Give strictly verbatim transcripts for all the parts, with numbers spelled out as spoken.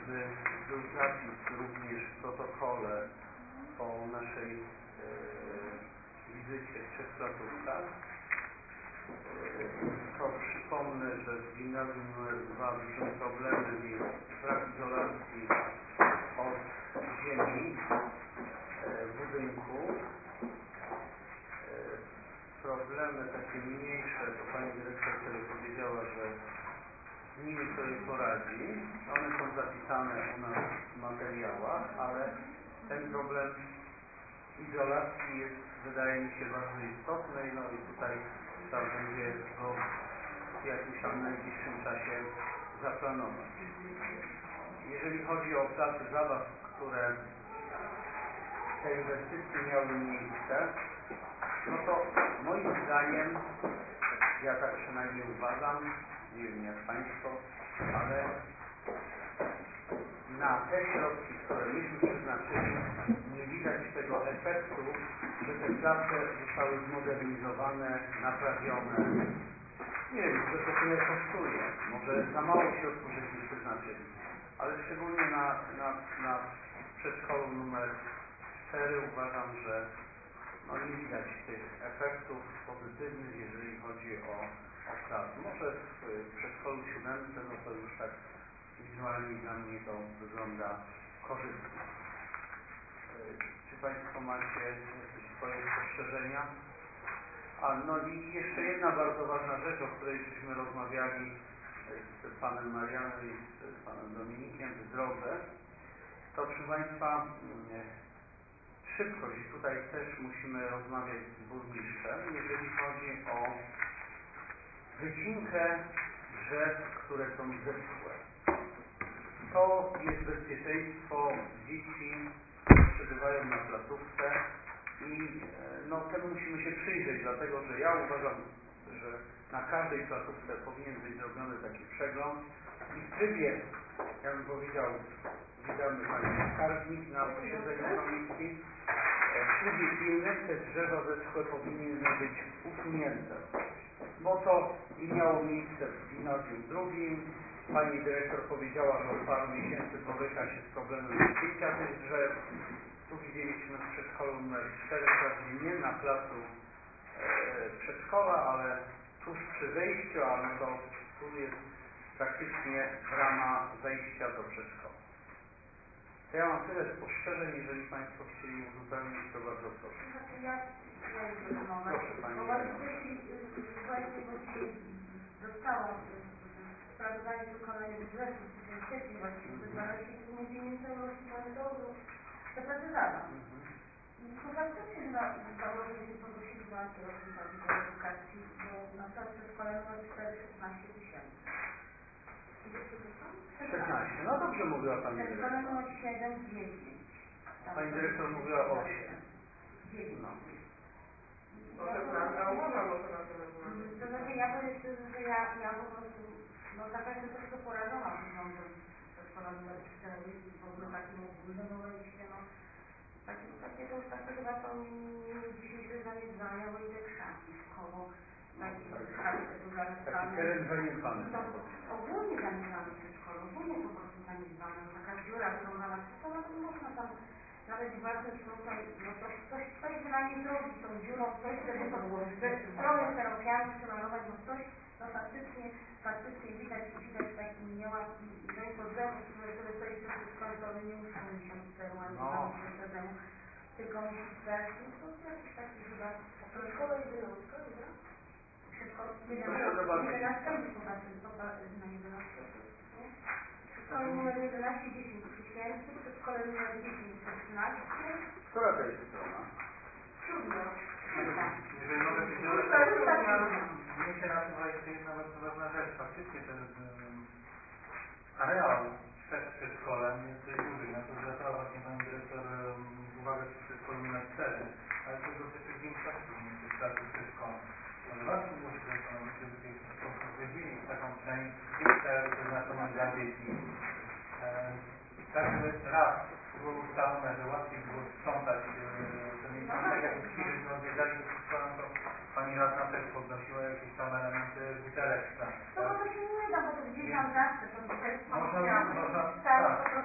żeby był zapis również w protokole po naszej e, wizycie w trzech placówkach. E, to przypomnę, że w gimnazjum numer dwa dużymi problemem jest brak izolacji od ziemi e, w budynku. Problemy takie mniejsze, to pani dyrektor wtedy powiedziała, że z nimi sobie poradzi. One są zapisane u nas w materiałach, ale ten problem izolacji jest, wydaje mi się, bardzo istotny. No i tutaj trzeba będzie go w jakimś tam najbliższym czasie zaplanować. Jeżeli chodzi o placy zabaw, które te inwestycje miały miejsce, no to moim zdaniem, ja tak przynajmniej uważam, nie wiem jak Państwo, ale na te środki, które myśmy przeznaczyli, nie widać tego efektu, że te place zostały zmodernizowane, naprawione. Nie wiem, może to tyle kosztuje, może za mało środków żeśmy przeznaczyli, ale szczególnie na, na, na przedszkolu numer cztery uważam, że no nie widać tych efektów pozytywnych, jeżeli chodzi o, o plac. Może w przedszkolu siódemce, no to już tak wizualnie dla mnie to wygląda korzystnie. Czy Państwo macie jakieś swoje spostrzeżenia? A no i jeszcze jedna bardzo ważna rzecz, o której żeśmy rozmawiali z panem Marianem i z panem Dominikiem w drodze, to proszę Państwa, szybkość. I tutaj też musimy rozmawiać z burmistrzem, jeżeli chodzi o wycinkę drzew, które są zeschłe. To jest bezpieczeństwo dzieci, które przebywają na placówce i no, temu musimy się przyjrzeć, dlatego że ja uważam, że na każdej placówce powinien być zrobiony taki przegląd i w trybie, ja bym powiedział, witamy Panią Skarbnik na posiedzeniu komisji. W trybie pilnym te drzewa zeschłe powinny być usunięte, bo to i miało miejsce w gimnazjum drugim. Pani dyrektor powiedziała, że od paru miesięcy boryka się z problemem wycięcia tych drzew. Tu widzieliśmy w przedszkolu numer cztery, wprawdzie nie na placu e, przedszkola, ale tuż przy wejściu, a no to tu jest praktycznie brama wejścia do przedszkola. To ja mam tyle spostrzeżeń, jeżeli Państwo chcieli uzupełnić, to bardzo proszę. Znaczy ja, ja jeden moment. Proszę Pani. Bo właśnie w tej chwili właśnie bo dzisiaj dostałam sprawozdanie wykonania budżetu w sierpniu właśnie do dwanaście miesięcy rocznie planetoru do pracy zada. I to faktycznie chyba założyliśmy podnosili właśnie rocznicowi do edukacji, bo na przykład przedszkoleniu ma cztery szesnaście tysięcy. szesnaście. No dobrze mówiła Pani dyrektor. Przedszkoleniu siedem dziewięć. Pani dyrektor mówiła o osiem. dziewięć. No. No to prawda, umowa może na to To znaczy ja powiem szczerze, że ja, ja po prostu, no taka jestem troszkę porażona wyglądem przedszkola numer cztery i w ogóle takim ogólnym momencie, no takie, takie to już takie chyba są dzisiejsze zaniedbania, bo i te krzaki koło takie krzaki budane w Taki teren zaniedbany. To ogólnie zaniedbane przedszkole, ogólnie po prostu zaniedbane, taka dziura wyrąbana przedszkola, to można tam nawet własność, no to no to coś, coś przynajmniej zrobić tą dziurą, coś, żeby to było, że strony steropiany przemalować, bo coś, no faktycznie, faktycznie widać, widać taki nieład i że to drzewo, które, które stoi przed przedszkolem, to one nie muszą miesiąc temu, ani dwa miesiące temu, tylko musi stać, no to jakiś taki chyba... Przedszkola jedenastka, nie? Przedszkola jedenastka jest chyba na jedenastkę, nie? Przedszkole numer jedenaście dziesięć tysięcy, przedszkole numer dziesięć szesnaście. Która to jest strona? Siódma. Jeżeli mogę się dowiedzieć, mnie się nasuwa jeszcze jedna bardzo ważna rzecz. Faktycznie ten um, areał przed przedszkolem jest dość duży. Na to zwracała właśnie Pani Dyrektor um, uwagę przy przedszkolu numer cztery, ale to dotyczy większości tych placów przedszkolnych. Może warto było się zastanowić, żeby w jakiś sposób wydzielić taką część stricte przeznaczoną dla dzieci. E, tak, żeby raz było ustalone, że łatwiej było sprzątać e, to miejsce. Tak jak dzisiaj żeśmy odwiedzali to przedszkolem, to Pani radna też podnosiła jakieś tam elementy butelek. No bo to się nie da, bo to gdzieś tam zawsze to Można, można, tak, tak,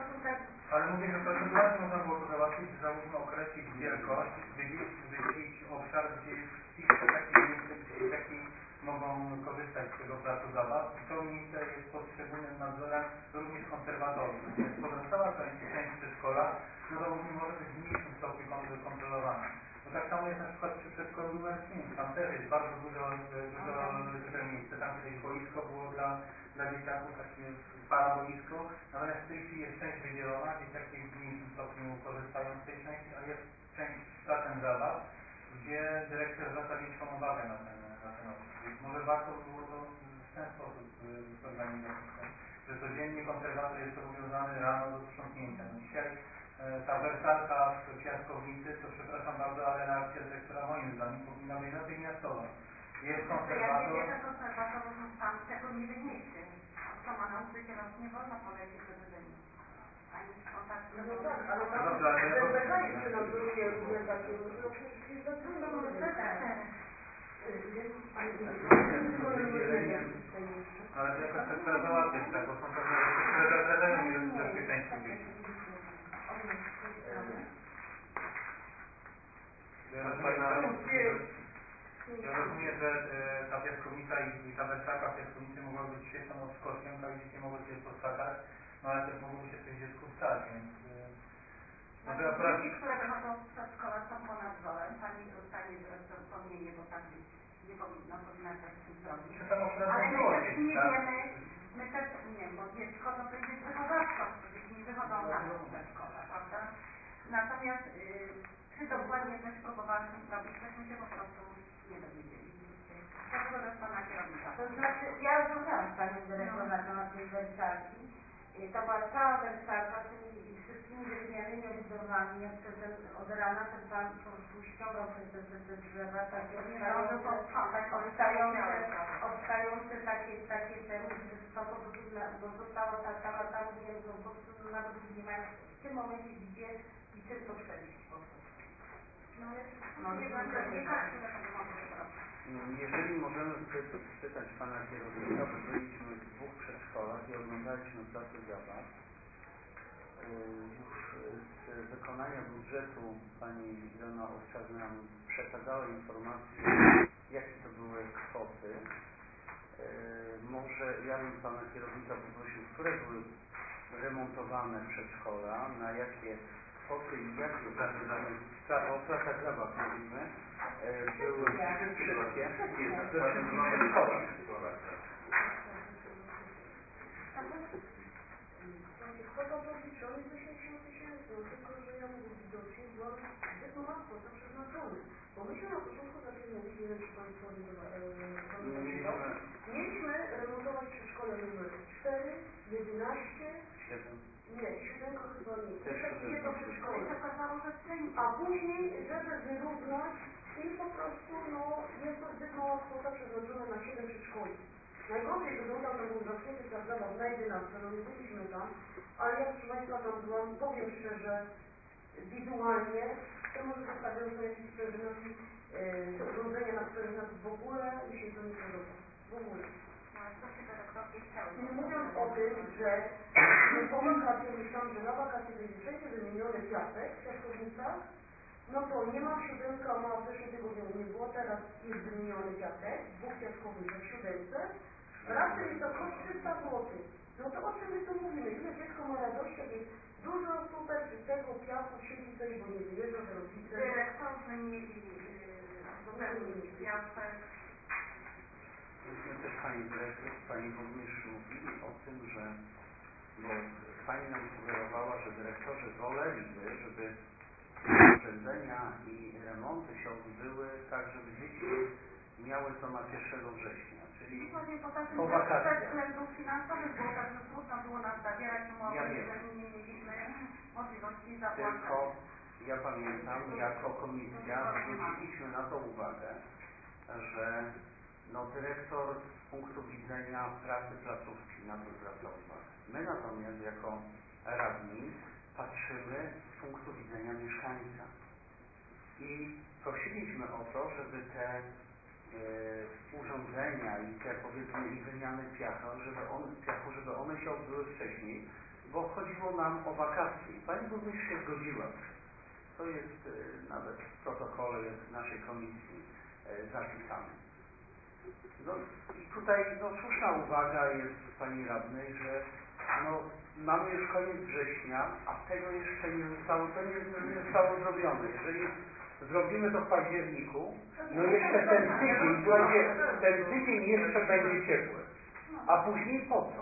możliwość wydzielić, wydzielić obszar, gdzie jest stricte takie miejsce, gdzie dzieciaki mogą korzystać z tego placu zabaw i to miejsce jest pod szczególnym nadzorem również konserwatorów. Natomiast pozostała część, część przedszkola, no to może być w mniejszym stopniu kontrolowana. No tak samo jest na przykład przy przedszkolu numer pięć, tam też jest bardzo dużo, dużo duże miejsce, tam kiedyś boisko było dla, dla dzieciaków, takie paraboisko, natomiast w tej chwili jest część wydzielona, dzieciaki w mniejszym stopniu korzystają z tej części, a jest część z placem zabaw, gdzie dyrekcja zwraca większą uwagę na ten, na ten obszar. Więc może warto by było to w ten sposób zorganizować, że codziennie konserwator jest zobowiązany rano do sprzątnięcia. No dzisiaj ta wersalka w piaskownicy, to przepraszam bardzo, ale reakcja dyrektora moim zdaniem powinna być natychmiastowa. Jest konserwator. Ja nie wiem, konserwator tam tego nie wyniesie. Co ma nauczyciela, nie wolno polecieć do wyżenia. Ani kontakt. No tak, ale No tam dobrze, ale ja ten mechanizm, który nadzoruje różne takie, no przecież jest za trudno. Ale to jakoś tak trzeba załatwić, tak, bo są pewne rzeczy, które zagrażają bezpieczeństwu dzieci. Ja rozumiem, że, ja rozumiem, że e, ta piaskownica i, i ta wersalka w piaskownicy mogła być świetną odskocznią, tak dzieci mogły sobie poskakać, no ale też mogłoby się coś dziecku stać, więc e, no to akurat... Dzieci, które wychodzą z przedszkola są ponad nadzorem, pani, pani dyrektor wspomnienie, bo tak być nie powinno, powinna coś z tym zrobić. Ale my też nie wiemy, my też nie, bo dziecko to będzie z wychowawcą, dzieci nie wychodzą na przedszkola, prawda? Natomiast yy, czy dokładnie coś próbowaliśmy zrobić, tośmy się po prostu nie dowiedzieli. Dlatego też pana kierownika. To znaczy, ja rozmawiałam z panią dyrektor na temat tej wersalki. To była cała wersalka z tymi wszystkimi drewnianymi obudowami, jeszcze ten od rana ten pan po prostu ściągał te, te, te, te drzewa, takie obstające, obstające takie, takie te, to po prostu, bo została ta, ta, ta, mówię, bo po prostu nawet nie mają w tym momencie gdzie i czym to przebić po prostu. No jest jednak nie każdy tego może zrobić. Jeżeli możemy spytać pana kierownika, bo byliśmy w dwóch przedszkolach i oglądaliśmy placu zabaw. Już z wykonania budżetu pani Ilona Owczarna nam przekazała informację, jakie to były kwoty. Może ja bym pana kierownika poprosił, które były remontowane przedszkola, na jakie kwoty i jakie o placach zabaw mówimy, były wszystkie, we wszystkich szkołach. Kwota podliczona jest dziesięć tysięcy, tylko że ja mówię widocznie była zbyt mała kwota przeznaczona. Bo myśmy na początku zaczęli mówić, nie wiem czy Państwo pamiętają, mieliśmy remontować przedszkole numer cztery, jedenaście, nie, siódemka chyba nie, takie jedno przedszkole. A później, żeby wyrównać i po prostu, no, jest to zbyt mała kwota przeznaczona na siedem przedszkoli. Najgorzej wyglądał ten był zamknięty plac zabaw na jedenastce, no nie byliśmy tam, ale ja proszę Państwa tam byłam, powiem szczerze, wizualnie, to może zostawiają to jakieś sprężynoki, te urządzenia, na których nas w ogóle mi się to nie podoba. W ogóle. Nie mówiąc o tym, że po wakacjach myślałam, że na wakacje będzie wszędzie wymieniony piasek w piaskownicach, no to nie ma siódemka, ma w zeszłym tygodniu nie było, teraz jest wymieniony piasek, w dwóch piaskownicach, w siódemce, razem jest to koszt trzysta złotych. No to o czym my tu mówimy? Ile dziecko ma radości, jak jest dużo super tego piachu, siedzi coś, bo nie wyjeżdża, że rodzice. Dyrektorzy mieli wypełnić piasek. Myśmy też pani dyrektor, pani burmistrz mówili o tym, że bo pani nam sugerowała, że dyrektorzy woleliby, żeby urządzenia i remonty się odbyły tak, żeby dzieci miały to na pierwszego września, czyli po wakacjach. Ze względów finansowych było tak, że trudno było nam zawierać umowy, ja jeżeli nie mieliśmy możliwości zapłacenia. Tylko ja pamiętam, jako komisja zwróciliśmy na to uwagę, że no, dyrektor z punktu widzenia pracy placówki na to zwracał uwagę. My natomiast jako radni patrzymy z punktu widzenia mieszkańca i prosiliśmy o to, żeby te e, urządzenia i te powiedzmy i wymiany piachu, żeby one, piachu, żeby one się odbyły wcześniej, bo chodziło nam o wakacje i pani burmistrz się zgodziła. To jest y, nawet w protokole jest naszej komisji y, zapisane. No i tutaj no, słuszna uwaga jest pani radnej, że no, mamy już koniec września, a tego jeszcze nie zostało, to nie, nie zostało zrobione. Jeżeli zrobimy to w październiku, no jeszcze ten tydzień, słuchajcie, ten tydzień jeszcze będzie ciepły. A później po co?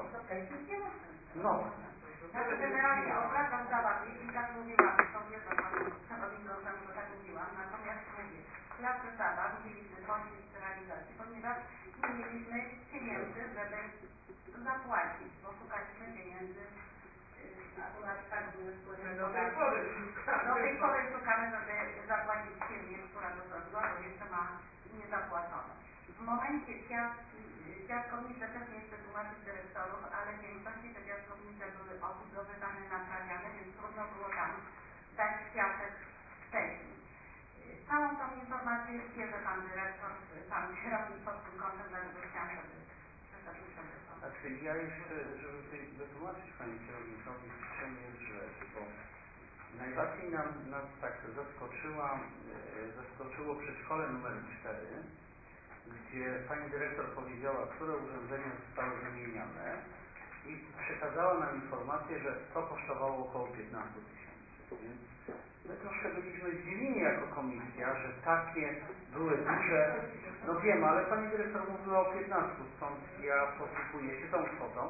No. Znaczy generalnie obracam zabawy i tak mówiłam, to wiedzą panu przewodniczącemu, że tak mówiłam, natomiast mówię, klasy zabaw musieliśmy chodzić z realizacji, ponieważ nie mieliśmy pieniędzy, żeby zapłacić, bo szukaliśmy pieniędzy, yy, akurat tak były wpływy Do tej pory do tej pory szukamy, żeby zapłacić firmie, która to zrobiła, bo jeszcze ma niezapłacone. W momencie piaski, piaskownice też nie chcę tłumaczyć dyrektorów, ale w większości te piaskownice były obudowywane, naprawiane, więc trudno było tam dać piasek wcześniej. Całą tą informację bierze pan dyrektor, pan kierownik pod tym kątem, dlatego chciałam, żeby przeszedł sobie to. Znaczy ja jeszcze, żeby tutaj wytłumaczyć pani kierownikowi, w czym jest rzecz, bo najbardziej nam, nas tak zaskoczyła, zaskoczyło przedszkole numer cztery, gdzie pani dyrektor powiedziała, które urządzenia zostały wymieniane i przekazała nam informację, że to kosztowało około piętnaście tysięcy. Więc my troszkę byliśmy zdziwieni jako komisja, że takie były duże, no wiem, ale pani dyrektor mówiła o piętnastu, stąd ja posługuję się tą kwotą,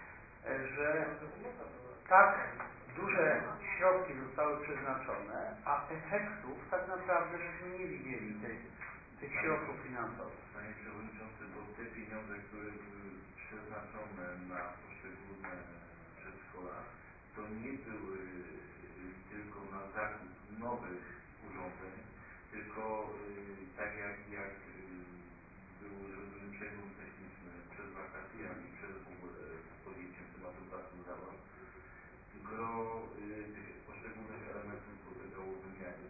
że tak duże środki zostały przeznaczone, a efektów tak naprawdę żeśmy nie widzieli tych, tych środków finansowych. Panie Przewodniczący, bo te pieniądze, które były przeznaczone na poszczególne przedszkola, to nie były tylko na zakup nowych urządzeń, tylko tak jak, jak był zrobiony przegląd techniczny przed wakacjami, przed w ogóle podjęciem tematu placu zabaw, gro tych poszczególnych elementów podlegało wymianie.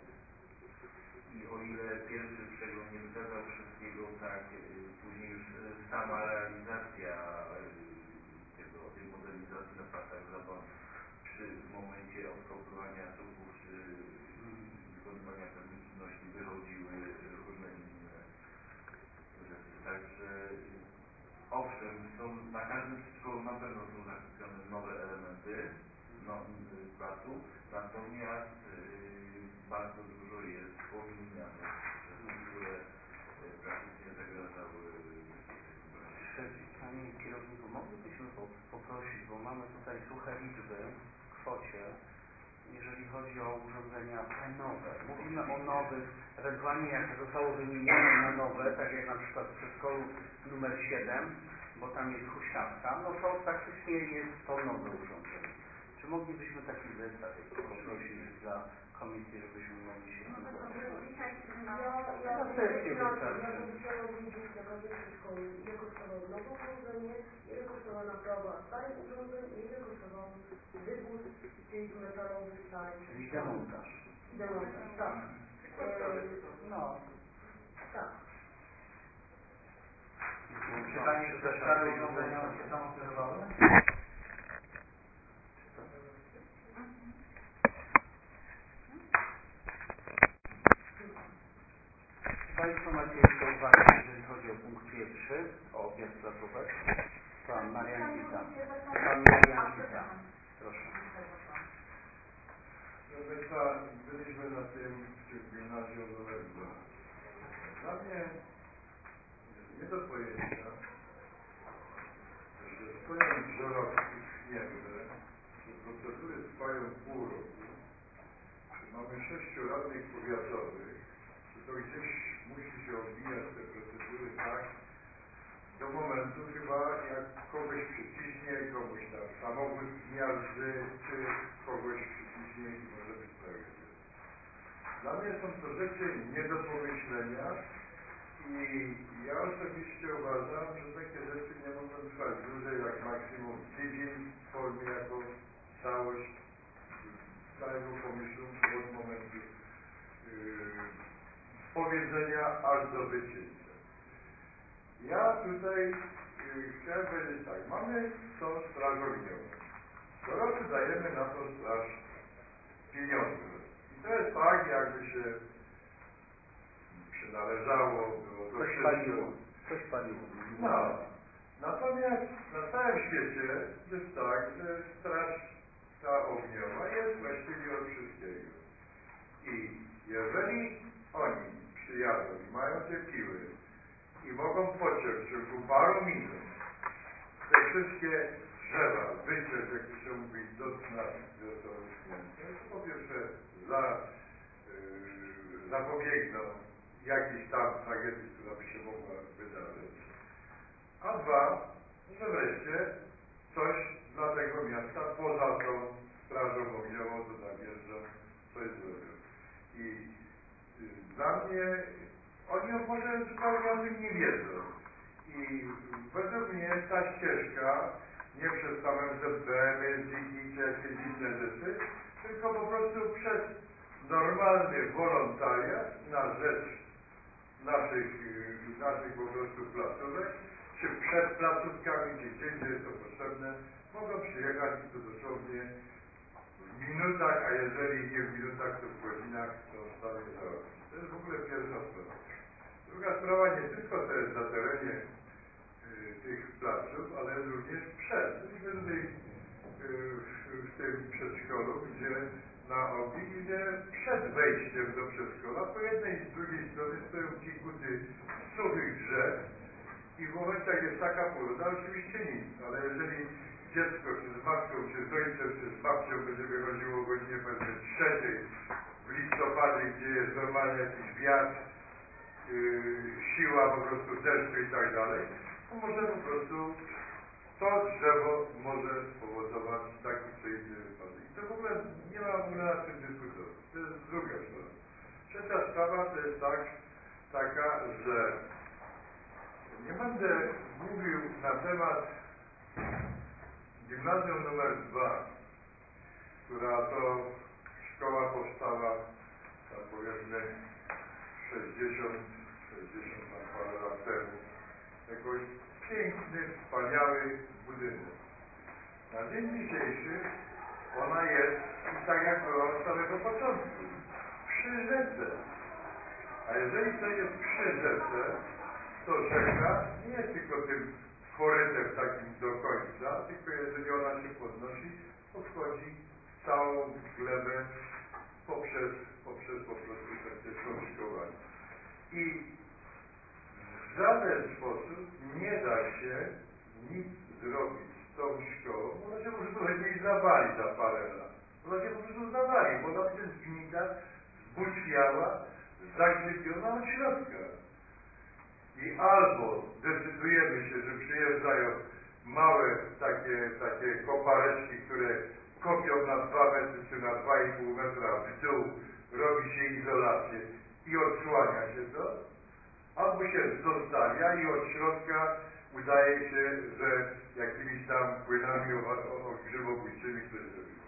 I o ile pierwszy przegląd nie wskazał wszystkiego, tak później już sama realizacja tego, tej modernizacji na placach zabaw przy momencie odkopywania trupów czy wykonywania pewnych czynności wychodziły różne inne rzeczy. Także owszem, są, na każdym przedszkolu na pewno są zakupione nowe elementy no, placu, natomiast yy, bardzo dużo jest powymienianych rzeczy, które yy, praktycznie zagrażały bezpieczeństwu. Panie kierowniku, moglibyśmy poprosić, bo mamy tutaj suche liczby w kwocie, jeżeli chodzi o urządzenia te nowe. Mówimy o nowych, ewentualnie jak zostało wymienione na nowe, tak jak na przykład w przedszkolu numer siedem, bo tam jest huśtawka, no to praktycznie jest to nowe urządzenie. Czy moglibyśmy taki zestaw poprosić dla komisji, żebyśmy mogli się No tym to zapoznać? dzisiaj Ja, na... ja, Na sesję ja, ja wystarczy. bym chciała wiedzieć na każdym przedszkolu, ile kosztowało nowe urządzenie, ile kosztowała naprawa starych urządzeń i ile kosztował wywóz tych metalowych starych. Czyli demontaż. Demontaż, tak. No. Tak. Pytanie, czy te stare urządzenia się samostyrowały? Państwo macie jeszcze uwagę, jeżeli chodzi o punkt pierwszy, o objazd placówek. Pan Marian Kita. Pan Marian Kita. Proszę. Proszę Państwa, byliśmy na tym w gimnazjum numer dwa. Dla mnie nie do pojęcia, że stoją wzorowki śnięte, że procedury trwają pół roku, że mamy sześciu radnych powiatowych, że to gdzieś musi się odbijać te procedury tak, do momentu chyba jak kogoś przyciśnie, komuś tam samochód zmiażdży, czy kogoś przyciśnie i może być tragedia. Dla mnie są to rzeczy nie do pomyślenia i ja osobiście uważam, że takie rzeczy nie mogą trwać dłużej jak maksimum tydzień w formie jako całość całego pomysłu od momentu yy, powiedzenia aż do wycięcia. Ja tutaj yy, chciałem powiedzieć tak, mamy tą straż ogniową. Co roku dajemy na tą straż pieniądze. I To jest tak, jakby się przynależało, było to Coś wszystko. paliło. Coś paliło. No. Natomiast na całym świecie jest tak, że straż ta ogniowa jest właściwie od wszystkiego. I jeżeli oni przyjadą i mają te piły i mogą pociąć w ciągu paru minut te wszystkie drzewa, wyciąć, jak to się mówi, do dna do uschnięcia, to po pierwsze za, yy, zapobiegną jakiejś tam tragedii, która by się mogła wydarzyć, a dwa, że wreszcie coś dla tego miasta poza tą strażą ogniową, to tam jeżdżą, coś zrobią. I y, dla mnie oni może zupełnie o tym nie wiedzą. I według mnie ta ścieżka, nie przez tam M Z B, M S D czy jakieś inne rzeczy, tylko po prostu przez normalny wolontariat na rzecz naszych, y, naszych po prostu placówek, czy przed placówkami, czy gdzie, gdzie jest to potrzebne, mogą przyjechać i to dosłownie w minutach, a jeżeli nie w minutach, to w godzinach są w stanie zarobić. To jest w ogóle pierwsza sprawa. Druga sprawa, nie tylko to jest na terenie y, tych placów, ale również przed. Myśmy tutaj y, w, w tym przedszkolu, gdzie na obi, gdzie przed wejściem do przedszkola, po jednej i z drugiej strony stoją ci kuty suchych drzew i w momencie, jak jest taka pogoda, oczywiście nic, ale jeżeli dziecko, czy z matką, czy z ojcem, czy z babcią będzie wychodziło o godzinie powiedzmy trzeciej w listopadzie, gdzie jest normalnie jakiś wiatr, yy, siła po prostu deszczu i tak dalej, to może po prostu to drzewo może spowodować taki czy inny wypadek. I to w ogóle nie ma w ogóle nad tym dyskutować. To jest druga sprawa. Trzecia sprawa to jest tak, taka, że nie będę mówił na temat gimnazjum numer dwa, która to szkoła powstała, tam powiedzmy sześćdziesiąt, sześćdziesiąt tam parę lat temu. Jakoś piękny, wspaniały budynek. Na dzień dzisiejszy ona jest i tak jak była od samego początku, przy rzece. A jeżeli to jest przy rzece, to rzeka nie jest tylko tym korytem takim do końca, tylko jeżeli ona się podnosi, to wchodzi w całą glebę poprzez, poprzez po prostu takie sączkowanie. I w żaden sposób nie da się nic zrobić z tą szkołą, bo ona się po prostu lepiej zawali za parę lat. Ona się po prostu zawali, bo ona będzie zgnita, zbuczwiała, zagrzybiona od środka. I albo decydujemy się, że przyjeżdżają małe takie, takie kopareczki, które kopią na dwa metry czy na dwa i pół metra w dół, robi się izolację i odsłania się to, albo się zostawia i od środka udaje się, że jakimiś tam płynami grzybobójczymi coś zrobiło.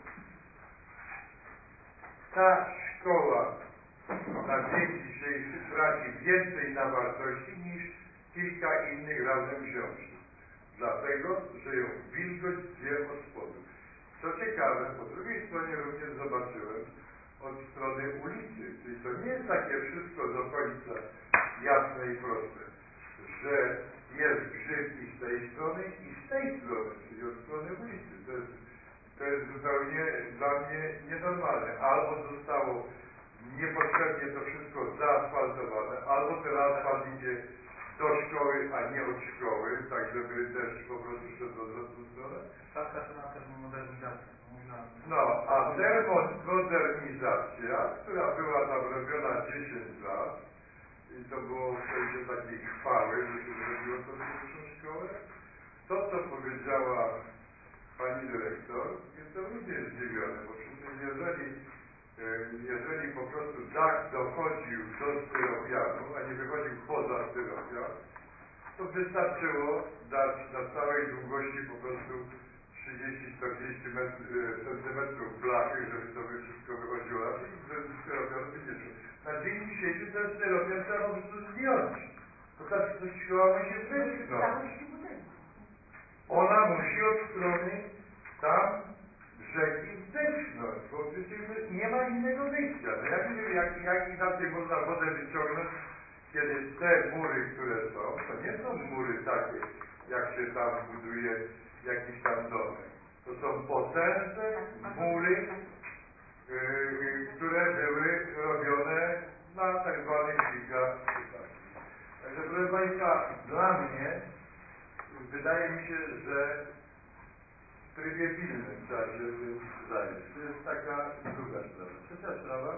Ta szkoła na dzień dzisiejszy traci więcej na wartości niż kilka innych razem wziąwszych. Dlatego, że ją wilgoć zje od spodu. Co ciekawe, po drugiej stronie również zobaczyłem od strony ulicy, czyli to nie jest takie wszystko do końca jasne i proste, że jest grzyb i z tej strony, i z tej strony, czyli od strony ulicy. To jest, to jest zupełnie dla mnie nienormalne. Albo zostało niepotrzebnie to wszystko zaasfaltowane, albo ten asfalt idzie do szkoły, a nie od szkoły, tak żeby deszcz po prostu szedł w odwrotną stronę. Stawka to na termomodernizację. No, a termomodernizacja, która była tam robiona dziesięć lat, i to było w sensie takiej chwały, że się zrobiło tą pierwszą szkołę, to co powiedziała pani dyrektor, jestem również zdziwiony, bo przecież jeżeli jeżeli po prostu dach dochodził do styropianu, a nie wychodził poza styropian, to wystarczyło dać na całej długości po prostu trzydzieści czterdzieści centymetrów blachy, żeby to by wszystko wychodziło, a z styropianu by nie szło. Na dzień dzisiejszy ten styropian trzeba po prostu zdjąć. To ta szkoła musi wyschnąć. Ona musi od strony tam rzeki wyschnąć. bo przecież nie ma innego wyjścia. No jak, jak, jak inaczej można wodę wyciągnąć, kiedy te mury, które są, to nie są mury takie, jak się tam buduje jakiś tam domek. To są potężne mury, yy, które były robione na tak zwanych żigach. Także proszę Państwa, dla mnie wydaje mi się, że w trybie pilnym trzeba się tym zająć. To jest taka druga sprawa. Trzecia sprawa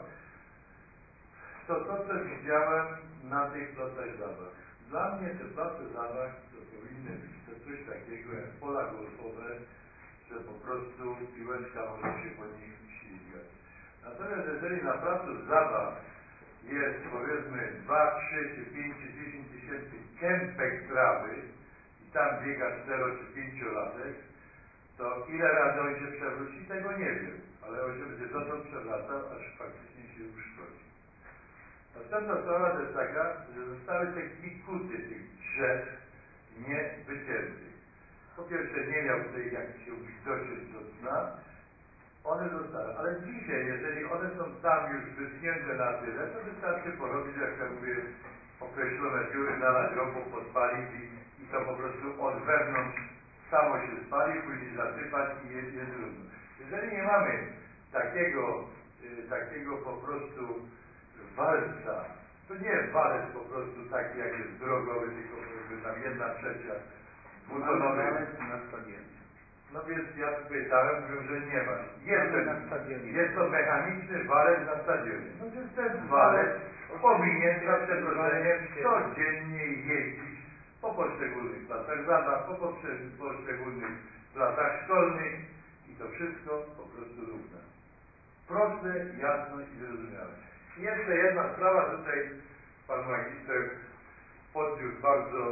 to to, co widziałem na tych placach zabaw. Dla mnie te place zabaw to powinny być to coś takiego jak pola golfowe, że po prostu piłeczka może się po nich ślizgać. Natomiast jeżeli na placu zabaw jest powiedzmy dwa, trzy, czy pięć, czy dziesięć tysięcy kępek trawy i tam biega cztero czy pięciolatek, to ile razy on się przewróci, tego nie wiem, ale on się będzie dotąd przewracał, aż faktycznie się uszkodzi. Następna sprawa to jest taka, że zostały te klikuty tych drzew nie wyciętych. Po pierwsze nie miał tutaj, jak się mówi, dociąć do dna, one zostały, ale dzisiaj, jeżeli one są tam już wyschnięte na tyle, to wystarczy porobić, jak ja mówię, określone dziury, nalać ropu, podpalić i, i to po prostu od wewnątrz samo się spali, później zasypać i jest, jest trudno. Jeżeli nie mamy takiego, y, takiego po prostu walca, to nie jest walec po prostu taki, jak jest drogowy, tylko powiedzmy tam jedna trzecia dwutonowy. na stadionie. No więc ja pytałem, mówią, że nie ma. Jest, Mamy na stadionie. jest to mechaniczny walec na stadionie. No więc ten walec powinien za przeproszeniem codziennie jeździć po poszczególnych placach zabaw, po poszczególnych placach szkolnych i to wszystko po prostu równe. Proste, jasne i zrozumiałe. I jeszcze jedna sprawa, tutaj pan magister podniósł bardzo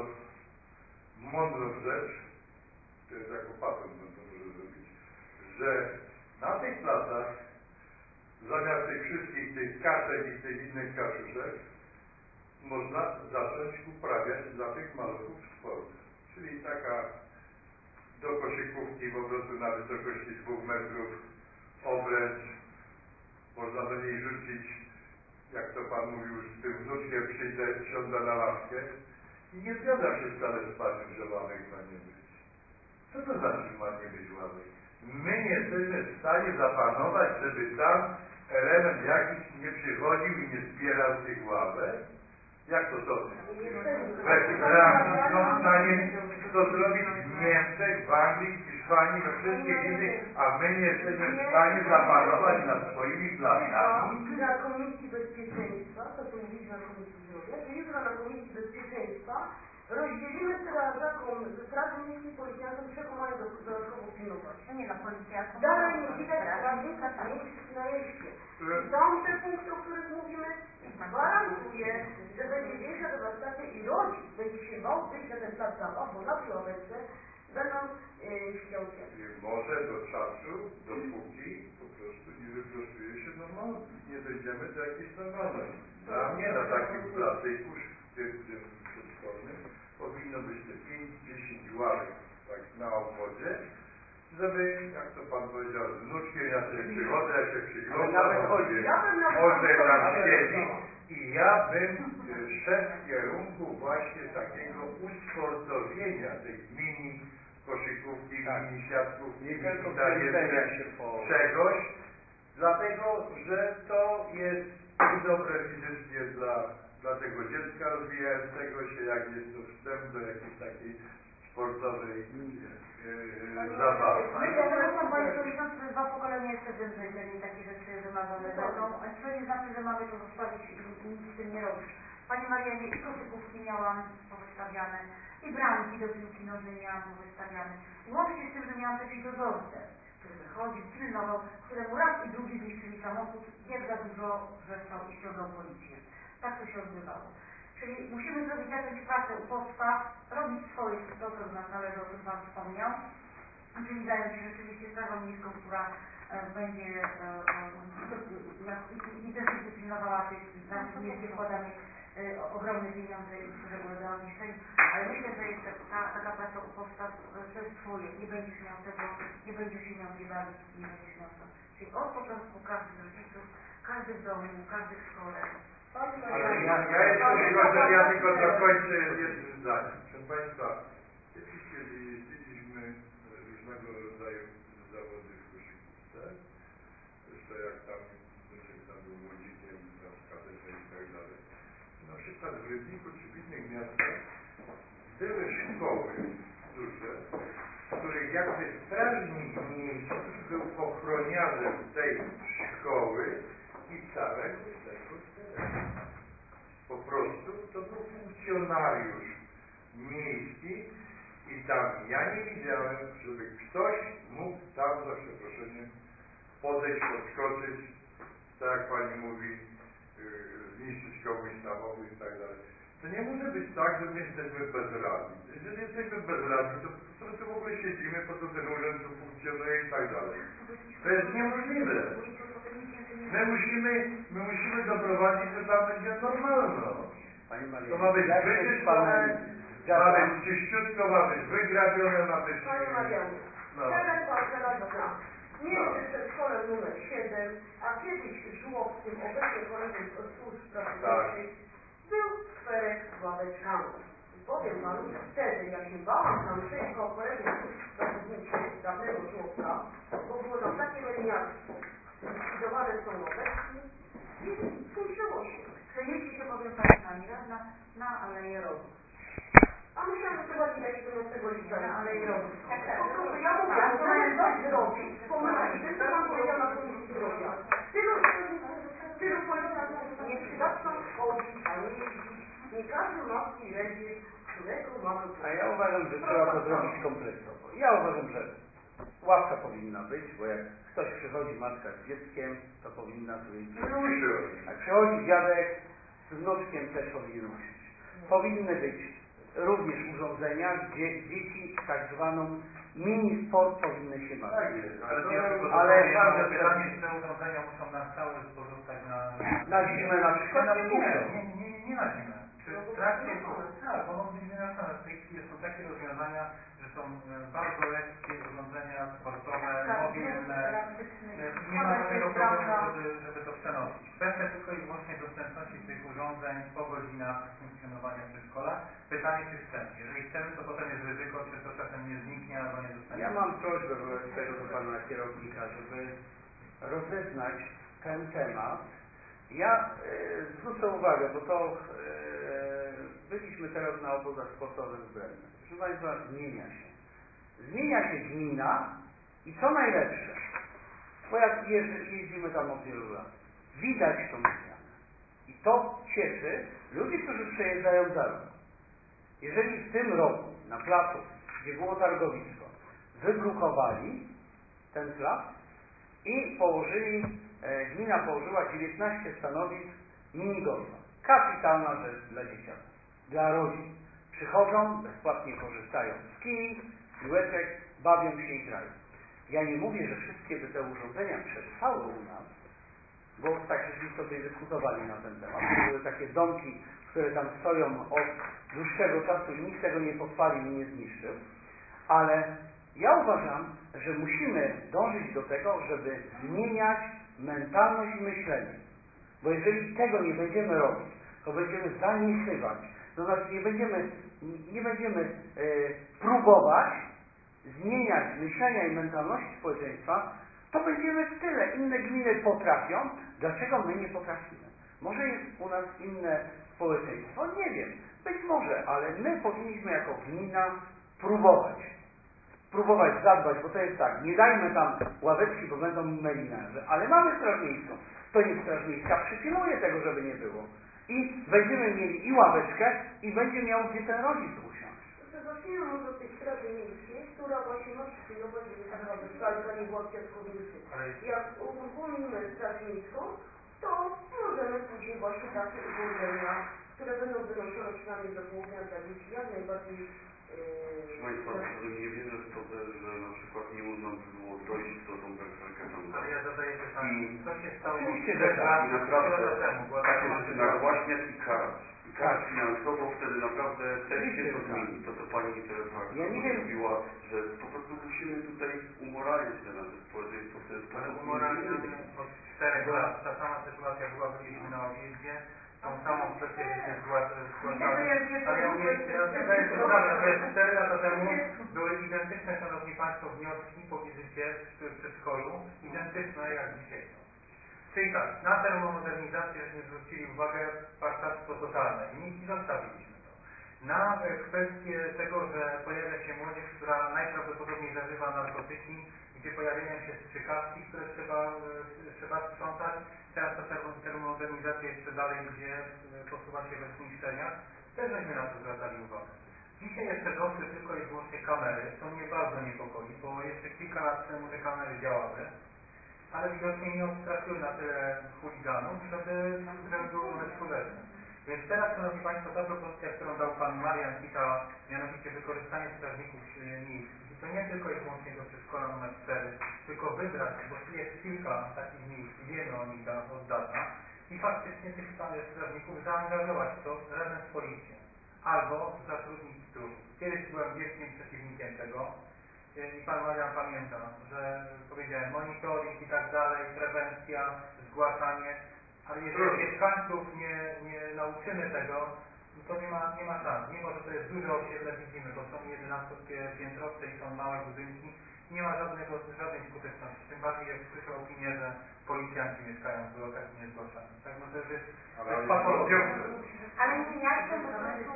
mądrą rzecz, to jest jako patent on to może zrobić, że na tych placach zamiast tych wszystkich tych kaszek i tych innych kaszuszek można zacząć uprawiać dla tych maluchów sport. Czyli taka do koszykówki po prostu na wysokości dwóch metrów obręcz. Można do niej rzucić, jak to pan mówił, z tym wnuczkiem przyjdę, siądę na ławkę i nie zgadzam się wcale z panem, że ławek ma nie być. Co to znaczy ma nie być ławek? My nie jesteśmy w stanie zapanować, żeby tam element jakiś nie przychodził i nie zbierał tych ławek? Jak to to? We Francji są w stanie to zrobić, w Niemczech, w Anglii, w Hiszpanii, we wszystkich innych, a my nie jesteśmy w stanie zapanować nad swoimi placami? Na Komisji Bezpieczeństwa, to co mówiliśmy na Komisji Zdrowia, że jutro na Komisji Bezpieczeństwa rozdzielimy strażakom ze Straży Miejskiej policjantom, czego mają dodatkowo pilnować. No nie no, policjantom... Dalej nie widać strażnika miejskich na jeździe. I są te punkty, o których mówimy, i gwarantuję, że będzie większa dewastacja i rodzic będzie się bał wyjść na ten plac zabaw, bo na tej ławeczce będą yy, siedziały dzieci. Może do czasu, dopóki po prostu nie wyprostuje się normalność, nie dojdziemy do jakiejś normalności. Dla mnie na takim placyku tym, tym przedszkolnym powinno być te pięć dziesięć ławek tak na obwodzie, żeby, jak to pan powiedział, z wnuczkiem ja sobie przychodzę, ja się przyglądam, on sobie, on sobie tam siedzi i ja bym y, szedł w kierunku właśnie takiego usportowienia tych mini koszykówki, Tak. mini siatkówki, Nie mini tylko taniec, kręcenia się po... czegoś, dlatego, że to jest i dobre fizycznie dla, dla tego dziecka rozwijającego się, jak jest to wstęp do jakiejś takiej sportowej yy, zabawy. Myślę, że muszą Państwo licząc, że dwa pokolenia jeszcze wyżej pewnie takie rzeczy wymagane będą, co nie znaczy, że mamy to zostawić i nic z tym nie robić. Pani Marianie, i koszykówki miałam powystawiane, i bramki do piłki nożnej miałam powystawiane. I łącznie z tym, że miałam taki dozorcę, który wychodził, pilnował, któremu raz i drugi zniszczyli samochód, nie za dużo wrzeszczał i ściągał policję. Tak to się odbywało. Czyli musimy zrobić jakąś pracę u podstaw, robić swoje, to co z nas należy, o czym Pan wspomniał, czyli zająć się rzeczywiście Strażą Miejską, która e, będzie e, e, jak, i, i też będzie pilnowała tych naszych nieskładami y, ogromne pieniądze i które ulegają niszczeniu, ale myślę, że jest ta, taka praca u podstaw, to jest twoje, nie będziesz miał tego, nie będziesz się miał nie bawić, nie będziesz miał to. Czyli od początku każdy z rodziców, każdy w domu, każdy w szkole. Ale ja, ja jeszcze przychodzę, ja tylko dokończę jednym zdaniem. Proszę Państwa, kiedyś kiedy jeździliśmy różnego rodzaju zawody w koszykówce, zresztą jak tam, jak tam był młodzikiem, tam w kadecie i tak dalej, na przykład w Rybniku czy w innych miastach były szkoły duże, w których jakby strażnik miejski był ochroniarzem tej szkoły i całego tego terenu. Po prostu to był funkcjonariuz miejski i tam ja nie widziałem, żeby ktoś mógł tam, za przeproszeniem, podejść, podskoczyć, tak jak pani mówi, yy, zniszczyć komuś samochód i tak dalej. To nie może być tak, że my jesteśmy bezradni. Jeżeli jesteśmy bezradni, to po prostu w ogóle siedzimy, po co ten urząd tu funkcjonuje i tak dalej. To jest niemożliwe. My musimy, my musimy doprowadzić, że tam będzie normalno. Pani Maria, To ma być ja się z wyczyszczone, panem ma zgadzam. być czyściutko, ma być wygrabione, ma być... Panie Marianie, No. teraz pan teraz zna. Między No. przedszkolem numer siedem, a kiedyś żłobkiem, obecnie kolegiem z służb pracowniczych, był skwerek z ławeczkami. I powiem panu, że wtedy, jak się bałam tam przejść koło kolegiem z służb pracowniczych, dawnego żłobka, bo było nam takie leniarstwo, zlikwidowane są ławeczki i skończyło się. Przenieście się, powiem Pani Pani raz na, na Aleję Rogu. A musiałam prowadzić do siedemnastego lipca. Na Aleję Rogu. Po prostu ja mówię, zamiast coś zrobić, pomyśleć, to co pan powiedział na Komisji Zdrowia. Tylu, tylu policjantów nieprzydatną chodzi, a nie jeździć. Nie każdy ma swój rewier, którego ma do... A ja uważam, że trzeba to zrobić kompleksowo. Ja uważam, że ławka powinna być, bo jak ktoś przychodzi, matka z dzieckiem, to powinna tu być. Jak przychodzi dziadek z wnuczkiem, też powinien usiąść. Powinny być również urządzenia, gdzie dzieci tak zwaną mini sport powinny się bawić. Tak jest, ale to ja tylko ale dopowiem, ale pytanie, czy te urządzenia muszą na stałe pozostać na... Na zimę na przykład nie muszą. Nie, nie, nie, nie na zimę. Czy w trakcie... Tak, bo mogą być wymienione. W tej chwili są takie rozwiązania, że są bardzo lekkie urządzenia sportowe, mobilne. Nie ma żadnego problemu, żeby, żeby to przenosić. Kwestia tylko i wyłącznie dostępności tych urządzeń po godzinach funkcjonowania przedszkola. Pytanie, czy chcemy. Jeżeli chcemy, to potem jest ryzyko, czy to czasem nie zniknie albo nie zostanie. Ja mam prośbę wobec tego do pana kierownika, żeby rozeznać ten temat. Ja e, zwrócę uwagę, bo to e, byliśmy teraz na obozach sportowych w Brennie. Proszę Państwa, zmienia się. Zmienia się gmina i co najlepsze, bo jak jeździmy tam od wielu lat, widać tą zmianę. I to cieszy ludzi, którzy przejeżdżają za rok. Jeżeli w tym roku na placu, gdzie było targowisko, wybrukowali ten plac i położyli, e, gmina położyła dziewiętnaście stanowisk minigolfa. Kapitalna rzecz dla dzieciaków, dla rodzin. Przychodzą, bezpłatnie korzystają z kij, piłeczek, bawią się i grają. Ja nie mówię, że wszystkie by te urządzenia przetrwały u nas, bo tak żeśmy sobie dyskutowali na ten temat. Były takie domki, które tam stoją od dłuższego czasu i nikt tego nie podpalił i nie zniszczył, ale ja uważam, że musimy dążyć do tego, żeby zmieniać mentalność i myślenie. Bo jeżeli tego nie będziemy robić, to będziemy zaniechywać, to znaczy nie będziemy, nie będziemy e, próbować zmieniać myślenia i mentalności społeczeństwa, to będziemy w tyle. Inne gminy potrafią, dlaczego my nie potrafimy? Może jest u nas inne społeczeństwo? Nie wiem. Być może, ale my powinniśmy jako gmina próbować. Próbować zadbać, bo to jest tak, nie dajmy tam ławeczki, bo będą melinarze, ale mamy straż miejską. To niech straż miejska przypilnuje tego, żeby nie było. I będziemy mieli i ławeczkę, i będzie miał gdzie ten rodzic usiąść. Zacznijmy może od tej Straży Miejskiej, która właśnie ma przypilnować, żeby taka bezkalka nie była w piaskownicy. Jak uruchomimy Straż Miejską, to możemy później właśnie takie urządzenia, które będą wynoszone przynajmniej do południa dla dzieci, jak najbardziej... Proszę Państwa, nie wierzę w to też, że na przykład nie można by było dojść do tą berserkę tam dalej. Ja zadaję pytanie, co się stało Oczywiście, cztery że tak. lata I naprawdę temu? Była takie taka rzeczy sytuacja. nagłaśniać i karać. I tak, finansowo wtedy naprawdę też się to zmieni. To, co Pani Teresa Ja nie wiem. mówiła, że po prostu musimy tutaj umoralniać te nasze społeczeństwo w ten Ale sposób. umoralniamy od czterech lat. Ta sama sytuacja była, byliśmy na objeździe, tą samą specyfikę zgłaszali. Ale ja mówię, ja zdaję sobie sprawę, natomiast cztery lata temu były identyczne, Szanowni Państwo, wnioski po wizycie w przedszkolu, identyczne jak dzisiaj są. Czyli tak, na termomodernizację żeśmy zwrócili uwagę, wartactwo totalne i nic nie zostawiliśmy to. Na kwestię tego, że pojawia się młodzież, która najprawdopodobniej zażywa narkotyki, gdzie pojawiają się strzykawki, które trzeba, trzeba sprzątać. Teraz ta termomodernizacja jeszcze dalej idzie, posuwa się we zniszczeniach. Też żeśmy na to zwracali uwagę. Dzisiaj jeszcze doszły tylko i wyłącznie kamery. To mnie bardzo niepokoi, bo jeszcze kilka lat temu te kamery działały, ale widocznie nie odstraszyły na tyle chuliganów, żeby, żeby były one skuteczne. Więc teraz, Szanowni Państwo, ta propozycja, którą dał Pan Marian Kita, mianowicie wykorzystanie strażników miejskich, to nie tylko i wyłącznie do przedszkola numer cztery, tylko wybrać, bo jest kilka takich miejsc, wiemy o nich da, od dawna, i faktycznie tych strażników zaangażować w to razem z policją, albo zatrudnić stróżów. Kiedyś byłem wielkim przeciwnikiem tego, i Pan Marian pamięta, że powiedziałem monitoring i tak dalej, prewencja, zgłaszanie, ale jeżeli mieszkańców nie, nie nauczymy tego, no to nie ma, nie ma szans. Mimo, że to jest duże osiedle, widzimy, bo są jedenastopie piętrowce i są małe budynki, nie ma żadnego, żadnej skuteczności. Tym bardziej jak słyszę opinię, że policjanci mieszkają w blokach i nie zgłaszają. Tak, no to już jest, to jest patologia. Ale nie, ja chcę po prostu...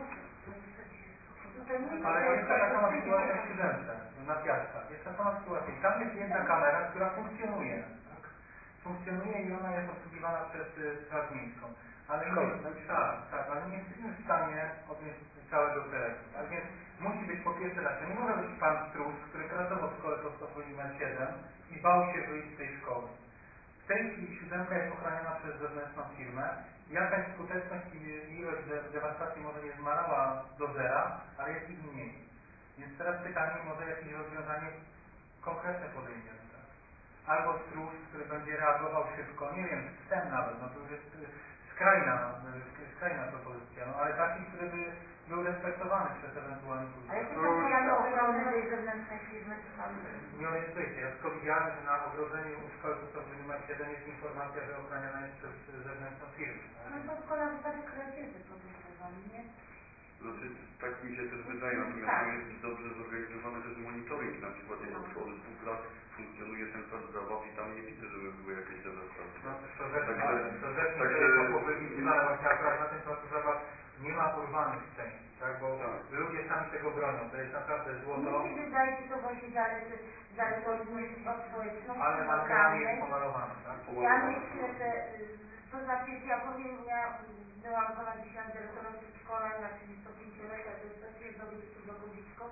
Ale jest taka sama sytuacja w Siódemce, na Piastach. Jest taka sama sytuacja. I tam jest jedna kamera, która funkcjonuje. Tak? Funkcjonuje i ona jest obsługiwana przez y, Straż Miejską. Ale nie, tak, tak, ale nie jesteśmy w stanie objąć całego terenu. Tak więc musi być po pierwsze tak, to nie może być pan stróż, który pracował w szkole podstawowej numer siedem i bał się wyjść z tej szkoły. W tej chwili Siódemka jest ochraniana przez zewnętrzną firmę. Jakaś skuteczność i ilość dewastacji może nie zmalała do zera, ale jest ich mniej. Więc teraz pytanie, może jakieś rozwiązanie konkretne podejmiemy. Tak? Albo stróż, który będzie reagował szybko, nie wiem, wstęp nawet, no to już jest skrajna, skrajna propozycja, no ale taki, który by był respektowany przez ewentualnie Ale później. jakie są plany ochrony tej zewnętrznej firmy, czy pan... Nie orientuję się. Ja tylko widziałem, że na ogrodzeniu szkoły podstawowej numer siedem jest informacja, że ochraniana jest przez zewnętrzną firmę. No to szkoła wypadek kradzieży podejrzewam, nie? Znaczy, tak mi się też wydaje, natomiast tak. tam jest dobrze zorganizowany też monitoring. Na przykład no. od, od dwóch lat funkcjonuje ten plac zabaw i tam nie widzę, żeby były jakieś dewastacje. No to rzeczy, także, to rzeczy także, to powyliczywane właśnie akurat na tym placu zabaw nie ma urwanych części, tak? Bo tak. ludzie sami tego bronią, to jest naprawdę złoto. Mi się wydaje, że to właśnie zależy, zależy od społeczności ale markerami jest pomalowane, tak? Ja myślę, że to znaczy, ja powiem, ja byłam ponad dziesięć lat dyrektorem przedszkola na trzydziestopięciolecia, to jest też jedno wysokowisko.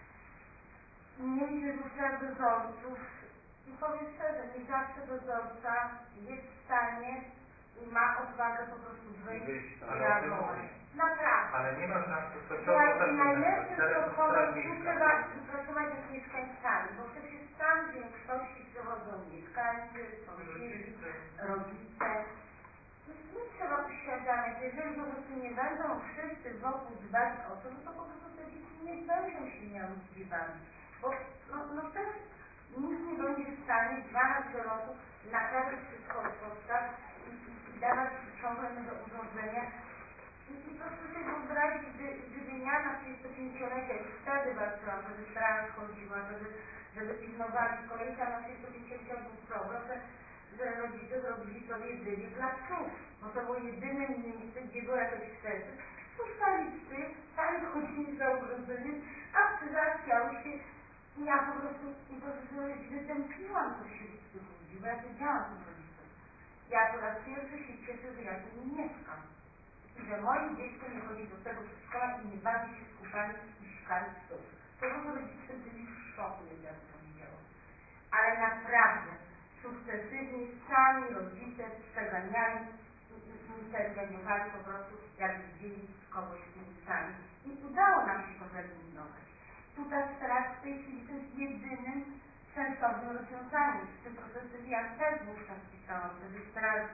Mieliśmy wówczas dozorców i powiem szczerze, nie zawsze dozorca jest w stanie i ma odwagę po prostu wyjść i reagować. Naprawdę. Ale nie ma szans, to Słuchajcie, najlepsze protokole tu trzeba pracować z mieszkańcami, bo przecież tam w większości przychodzą mieszkańcy, sąsiedzi, rodzice. Nie trzeba uświadamiać, jeżeli po prostu nie będą wszyscy wokół dbać o to, no to po prostu te dzieci nie będą się miały gdzie bawić. Bo no, no teraz nikt nie będzie w stanie dwa razy do roku naprawić wszystko w Polskach i, i, i dawać ciągle nowe urządzenia. I, I po prostu sobie wyobrazić, gdy, gdyby ja na trzydziestopięciolecie już wtedy walczyłam, żeby straż chodziła, żeby, żeby pilnowali. Z kolei tam na trzydziestopięciolecie był problem, że, że rodzice zrobili sobie dynię dla psów, bo to było jedyne miejsce, gdzie były jakieś stresy. Puszczali psy, sami chodzili za ogrodzeniem, a psy załatwiały się. I ja po prostu, i po prostu wytępiłam to wśród tych ludzi, bo ja wiedziałam tym rodzicom. Ja po raz pierwszy się cieszę, że ja tu nie mieszkam. I że moje dziecko nie chodzi do tego przedszkola i nie bawi się z kupami i sikami psów. To w ogóle rodzice byli w szoku, jak ja to widziałam. Ale naprawdę, sukcesywnie sami rodzice przeganiali i, i, i interweniowali po prostu, jak widzieli kogoś ulicami. I udało nam się to wyeliminować. Tutaj straż w tej chwili to jest jedynym sensownym rozwiązaniem. W tym procesie ja też wówczas pisałam, wtedy straż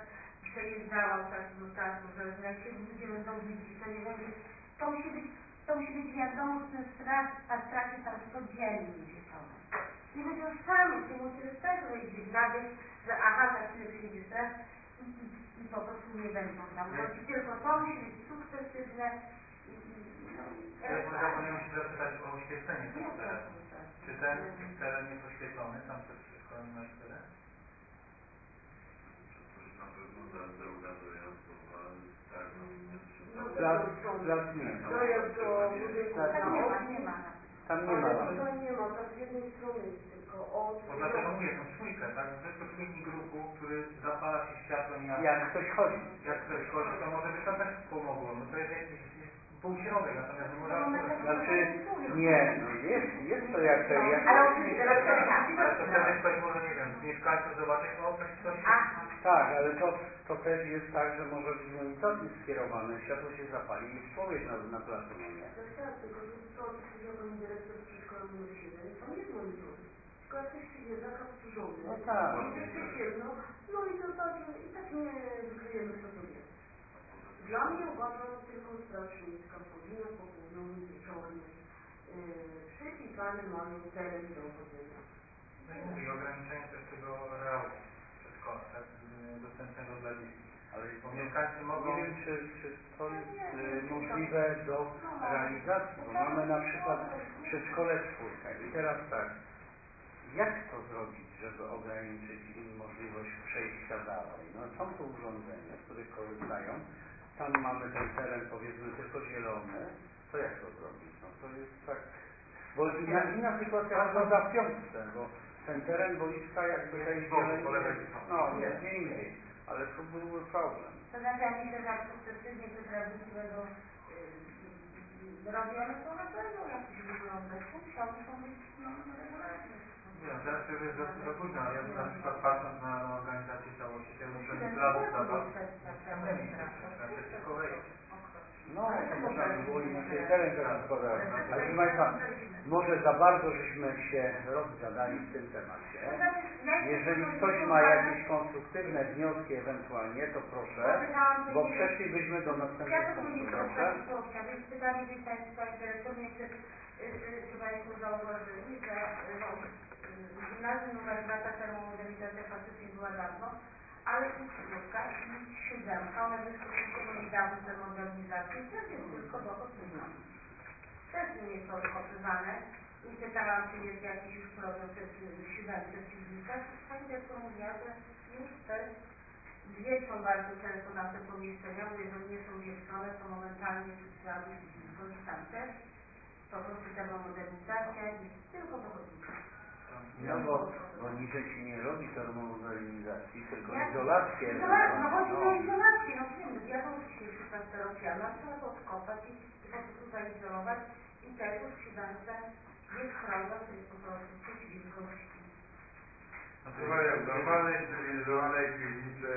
przejeżdżała od czasu do czasu, że, że jak się ludzie będą widzieć, to nie będzie, to musi być, to musi być wiadomo, że ten strach, atrakcje tam codziennie wieczorem. Nie będzie uszczamy, ty musisz też wiedzieć nawet, że aha, za chwilę przyjdzie strach i, i, i po prostu nie będą tam. Chodzi tylko to musi być sukcesywne i, i no i... Ja proponuję się zapytać o oświetlenie tego terenu. Czy ten teren jest oświetlony, tam przed przedszkolem numer cztery? To jest na pewno droga dojazdowa, tak, No Plac, plac nie. dojazd do budynku Tak. Tam na nie ma, oś, nie ma. Tam nie ma. ale tutaj nie ma, tam z jednej strony jest tylko od... Bo dlatego mówię, tą trójkę, tak? Zwykły silnik grupu, który zapala się światłem jak, Jak ktoś chodzi. jak ktoś chodzi, to może by to też pomogło. No to jest jakiś półśrodek, natomiast no może akurat... Znaczy, nie, no jest, jest to jak to, jak Ale oczywiście, ale to tak. Ale to wtedy ktoś może, nie wiem, z mieszkańców zobaczyć, o, coś, coś się... Aha. tak, ale to, to też jest tak, że może być monitorem skierowany, światło się zapali i jest człowiek na, na placu, no nie? Tak, tak, tylko że to, co powiedział pani dyrektor z przedszkola numer siedem, to nie jest monitor. Tylko jak ktoś przyjdzie zakapturzony, No tak. jest ciemno, no i to tak, i tak nie wykryjemy, kto to jest. Dla mnie uważam, tylko Straż Miejska powinna po południowym wieczorem yy, przypisany mają teren do chodzenia. No i mówi, ograniczenie też tego areału przedszkola, tak? Dostępnego dla dzieci. Ale Bo mieszkańcy mogą... nie wiem, czy, czy to jest y, możliwe do realizacji, bo mamy na przykład przedszkole czwórkę i teraz tak, jak to zrobić, żeby ograniczyć im możliwość przejścia dalej? No są tu urządzenia, z których korzystają, tam mamy ten teren powiedzmy tylko zielony, to jak to zrobić? No to jest tak, bo inna, inna sytuacja wygląda w piątce, bo ten teren boiska jakby tej zieleni, no nie, gdzie indziej, ale tu byłby problem. To znaczy, ja myślę, że jak sukcesywnie te tradycje będą yy, robione, to na pewno jakiś wyglądać. Musiałby to być no, regularnie. Nie wiem, teraz to już jest za, za późno, ale ja na przykład patrząc na organizację całości, to ja bym ten plac zabaw ściągnęli naprzeciwko wejścia. No, to można by było inaczej teren zagospodarować. Ale proszę Państwa, może za bardzo żeśmy się rozgadali w tym temacie. Jeżeli ktoś ma jakieś konstruktywne wnioski ewentualnie, to proszę, bo przeszlibyśmy do następnego punktu. Proszę. Więc pytanie, czy Państwa dyrektor, nie wiem, czy Państwo zauważyli, że no, gimnazjum numer dwa, ta termomodernizacja faktycznie była dawno, ale i czwórka, i siódemka, one wyszły stosunkowo niedawno te modernizacje i też jest tylko dochód pieniądze. Też nie są okopywane i pytałam, czy jest jakiś już program w siódemce, w silnikach. Pani dyrektor mówiła, że już te dwie są bardzo często na te pomieszczenia, bo jeżeli nie są wieszczone, to momentalnie trzeba być blisko i tam też po prostu termomodernizacja i tylko dochodnika. No bo, bo niżej się nie robi termomodernizacji, tylko Ja, izolację. Izolację, no chodzi o izolację, no wiem, wiadomo, że się szuka steropiana, trzeba to odkopać i, i po prostu zaizolować i też już w siódemce jest program, to jest po prostu czuć wilgości. Mają w normalnej, cywilizowanej piwnicy,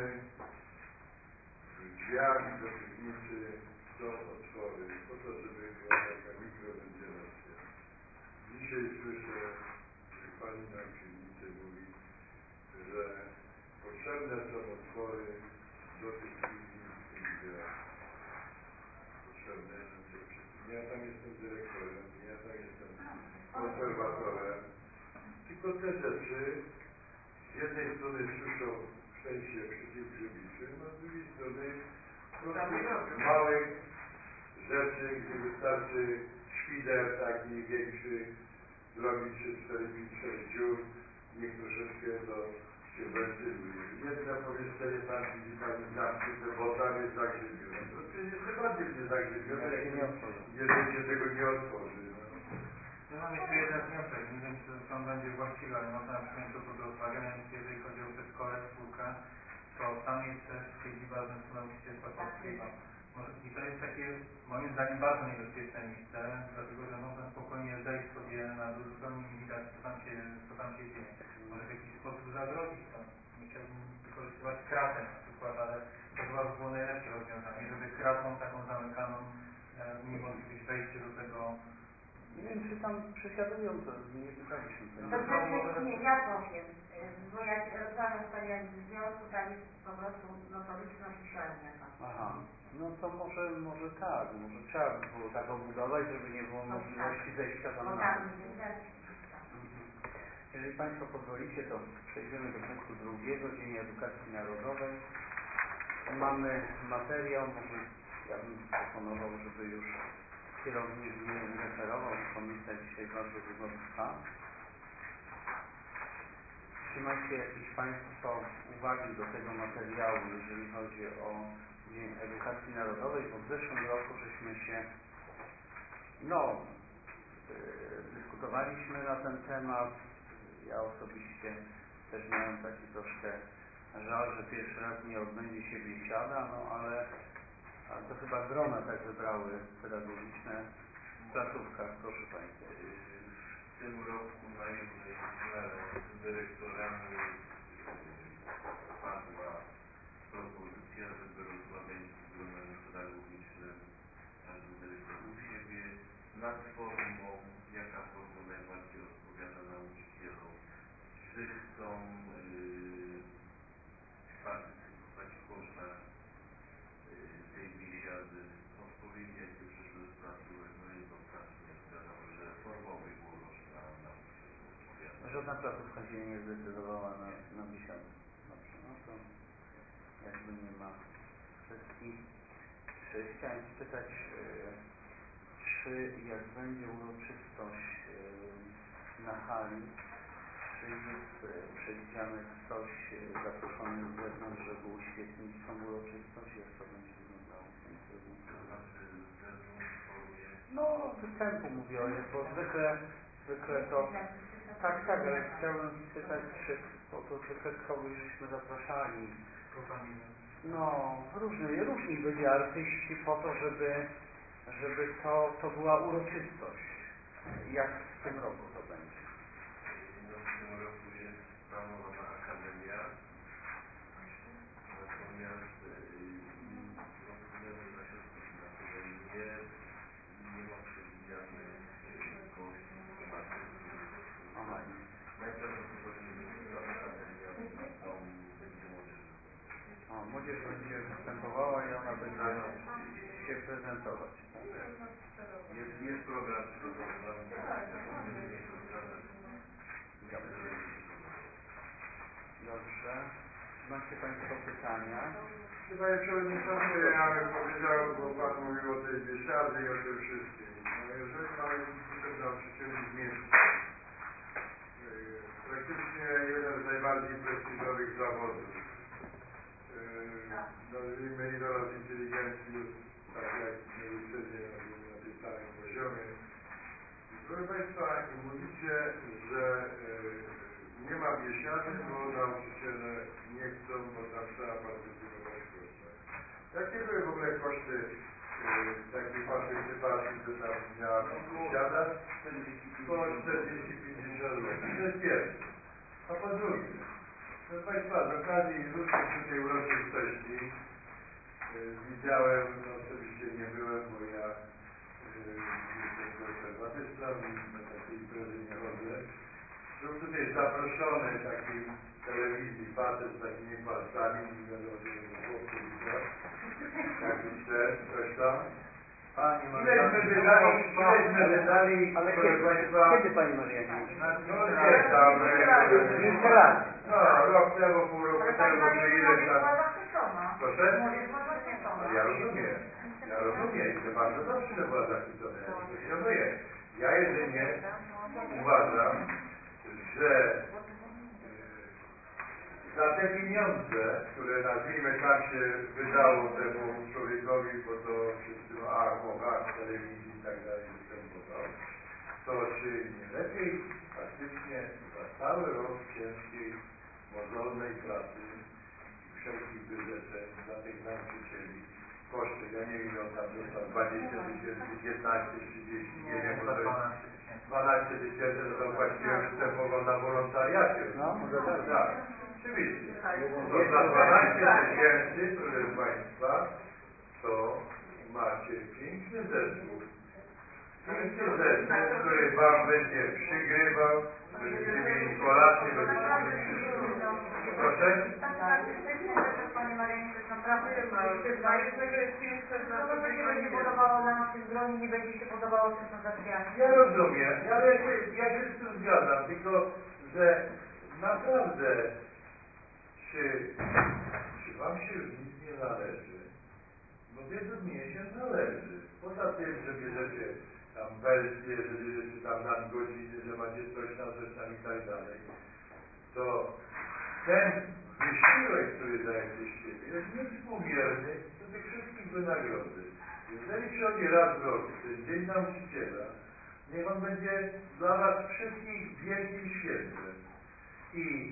w drzwiach do piwnicy są otwory, po to, żeby była taka mikrowentylacja. Dzisiaj słyszę, że pani na piwnicy mówi, że potrzebne są otwory do tych piwnic w tych drzwiach. Potrzebne, ja tam jestem dyrektorem, ja tam jestem konserwatorem. Tylko te rzeczy z jednej strony suszą szczęście przeciwgrzybiczy, a z drugiej strony po prostu małych rzeczy, gdzie wystarczy świder taki większy, zrobić się cztery pięć sześć dziur, niech troszeczkę to się wentyluje. Jedno pomieszczenie tam widzi pani zamknięte, bo tam jest zagrzebione. To przecież jeszcze bardziej będzie zagrzebione, jak jeżeli się tego nie otworzy. No. Ja mam jeszcze jeden wniosek, nie wiem czy on będzie właściwy, ale można przyjąć to pod rozwagę, mianowicie jeżeli chodzi o przedszkole, czwórkę, to tam jest też siedziba Związku Nauczycielstwa Polskiego. I to jest takie, moim zdaniem, bardzo niebezpieczne miejsce, dlatego że można spokojnie zejść sobie na dół, zupełnie nie widać, co tam się, co tam się dzieje. Może w jakiś sposób zagrozić to. Nie chciałbym wykorzystywać kratę na przykład, ale to chyba by było najlepsze rozwiązanie, żeby kratą taką zamykaną uniemożliwić wejście do tego. Nie wiem, czy tam przesiadują, to nie pytaliśmy. To znaczy, nie, ja powiem. bo jak rozmawiam z paniami z związku, tam jest po prostu notoryczność średnia. Aha, no to może, może tak, może trzeba by było tak obudować, żeby nie było możliwości zejścia tam Bo na tam dół. nie widać. Jeżeli Państwo pozwolicie, to przejdziemy do punktu drugiego, Dzień Edukacji Narodowej. Mamy materiał, może ja bym proponował, żeby już kierownik nie referował, bo komisja dzisiaj bardzo długo trwa. Czy macie jakieś Państwo uwagi do tego materiału, jeżeli chodzi o Dzień Edukacji Narodowej? Bo w zeszłym roku żeśmy się, no, yy, dyskutowaliśmy na ten temat. Ja osobiście też miałem taki troszkę żal, że pierwszy raz nie odbędzie się biesiada, no ale, ale to chyba grona tak wybrały pedagogiczne w placówkach, proszę Państwa. W tym roku na jednej z dyrektorami padła propozycja, żeby rozmawiać z gronem pedagogicznym każdy dyrektor u siebie nad formą, jaka forma najbardziej odpowiada nauczycielom. Czy chcą yy, partycypować w kosztach yy, tej biesiady, odpowiedzi, jakie przyszły z placówek, no i do placówek wiadomo, że formowy głoś na nauczycielom odpowiada. Żadna placówka się nie zdecydowała na, na biesiadę. Dobrze, no to jakby nie ma kwestii. Czy chciałem spytać, yy, czy jak będzie uroczystość yy, na hali, czy jest yy, przewidziany ktoś yy, zaproszony z zewnątrz, żeby uświetnić tą uroczystość? Jak to będzie wyglądało? To znaczy z zewnątrz w formie... No, występu mówię, bo zwykle, zwykle to... Tak, tak, ale chciałbym spytać, czy bo to zwykle kogoś żeśmy zapraszali. No, różni, różni byli artyści po to, żeby, żeby to, to była uroczystość. Jak w tym roku to będzie? No, w tym roku jest planowana akademia, natomiast yy, no, ze względu na środki finansowe nie, nie ma przewidzianych yy, gości tematycznych. Aha. Najprawdopodobniej będzie to akademia, to będzie młodzież. O, młodzież będzie występowała i ona będzie się prezentować. Tak? Jest, jest program przygotowywany, Dobrze. Czy macie Państwo pytania? Panie Przewodniczący, ja bym powiedział, bo Pan mówił o tej biesiadzie i o tym wszystkim. No jeżeli mamy kilkuset nauczycieli w mieście, yy, praktycznie jeden z najbardziej prestiżowych zawodów, yy, nazwijmy idolat inteligencji, jest tak jak medycynie na tym samym poziomie. Proszę Państwa, i mówicie, że yy, nie ma biesiady, bo nauczyciele nie chcą, bo tam trzeba partycypować w kosztach. Jakie były w ogóle koszty yy, takiej partycypacji, że tam miała być biesiada? Około czterdzieści pięćdziesiąt złotych. To jest pierwsze. A po drugie, proszę Państwa, z okazji różnych tutaj uroczystości yy, widziałem, no oczywiście nie byłem, bo ja yy, jestem konserwatystą i na takiej imprezy nie chodzę. Był tutaj zaproszony taki telewizji facet z takimi palcami, nie wiadomo, że to chłopcy i co, jakiś ten, coś tam. Pani Ileśmy wydali, ileśmy wydali, ale proszę kiedy, Państwa, kiedy Pani Marianie? no nie tam, Jeszcze raz. no rok temu, pół roku Ale temu, pani czy Maria ileś młodzież tam. była zachwycona. Proszę? Młodzież była zachwycona. Ja rozumiem, ja rozumiem i to bardzo dobrze, że była zachwycona, ja nie kwestionuję. Ja jedynie uważam, że za te pieniądze, które nazwijmy tam się wydało temu człowiekowi, bo to wszyscy no ach, och, ach, w telewizji i tak dalej występował, to czy nie lepiej faktycznie za cały rok ciężkiej, mozolnej pracy wszelkich wyrzeczeń dla tych nauczycieli koszty, ja nie wiem ile on tam dostał, dwadzieścia tysięcy, piętnaście, trzydzieści, nie wiem, może dwanaście tysięcy, to tam właściwie występował na wolontariacie. No, może tak. Tak, oczywiście. To za dwanaście tysięcy, proszę Państwa, to macie piękny zespół. Piękny zespół, który Wam będzie przygrywał, będziecie mieli kolację, będziecie mieli wszystko. Proszę? Tak, tak, jesteśmy też, Panie Marianie, to jest naprawdę pozytywna. Na jednego jest pięćset, na No to co się drugiego będzie nie. podobało nam w tym gronie, nie będzie się podobało tym sensacjami. Ja rozumiem, ale ja się, ja się z tym zgadzam, tylko że naprawdę czy, czy wam się już nic nie należy? Bo wiedzą mnie się należy. Poza tym, że bierzecie tam pensje, że bierzecie tam nadgodziny, że macie coś tam, coś tam i tak dalej, to ten wysiłek, który dajecie z siebie, jest niewspółmierny do tych wszystkich wynagrodzeń. Jeżeli przychodzi raz w roku ten Dzień Nauczyciela, niech on będzie dla was wszystkich wielkim świętem. I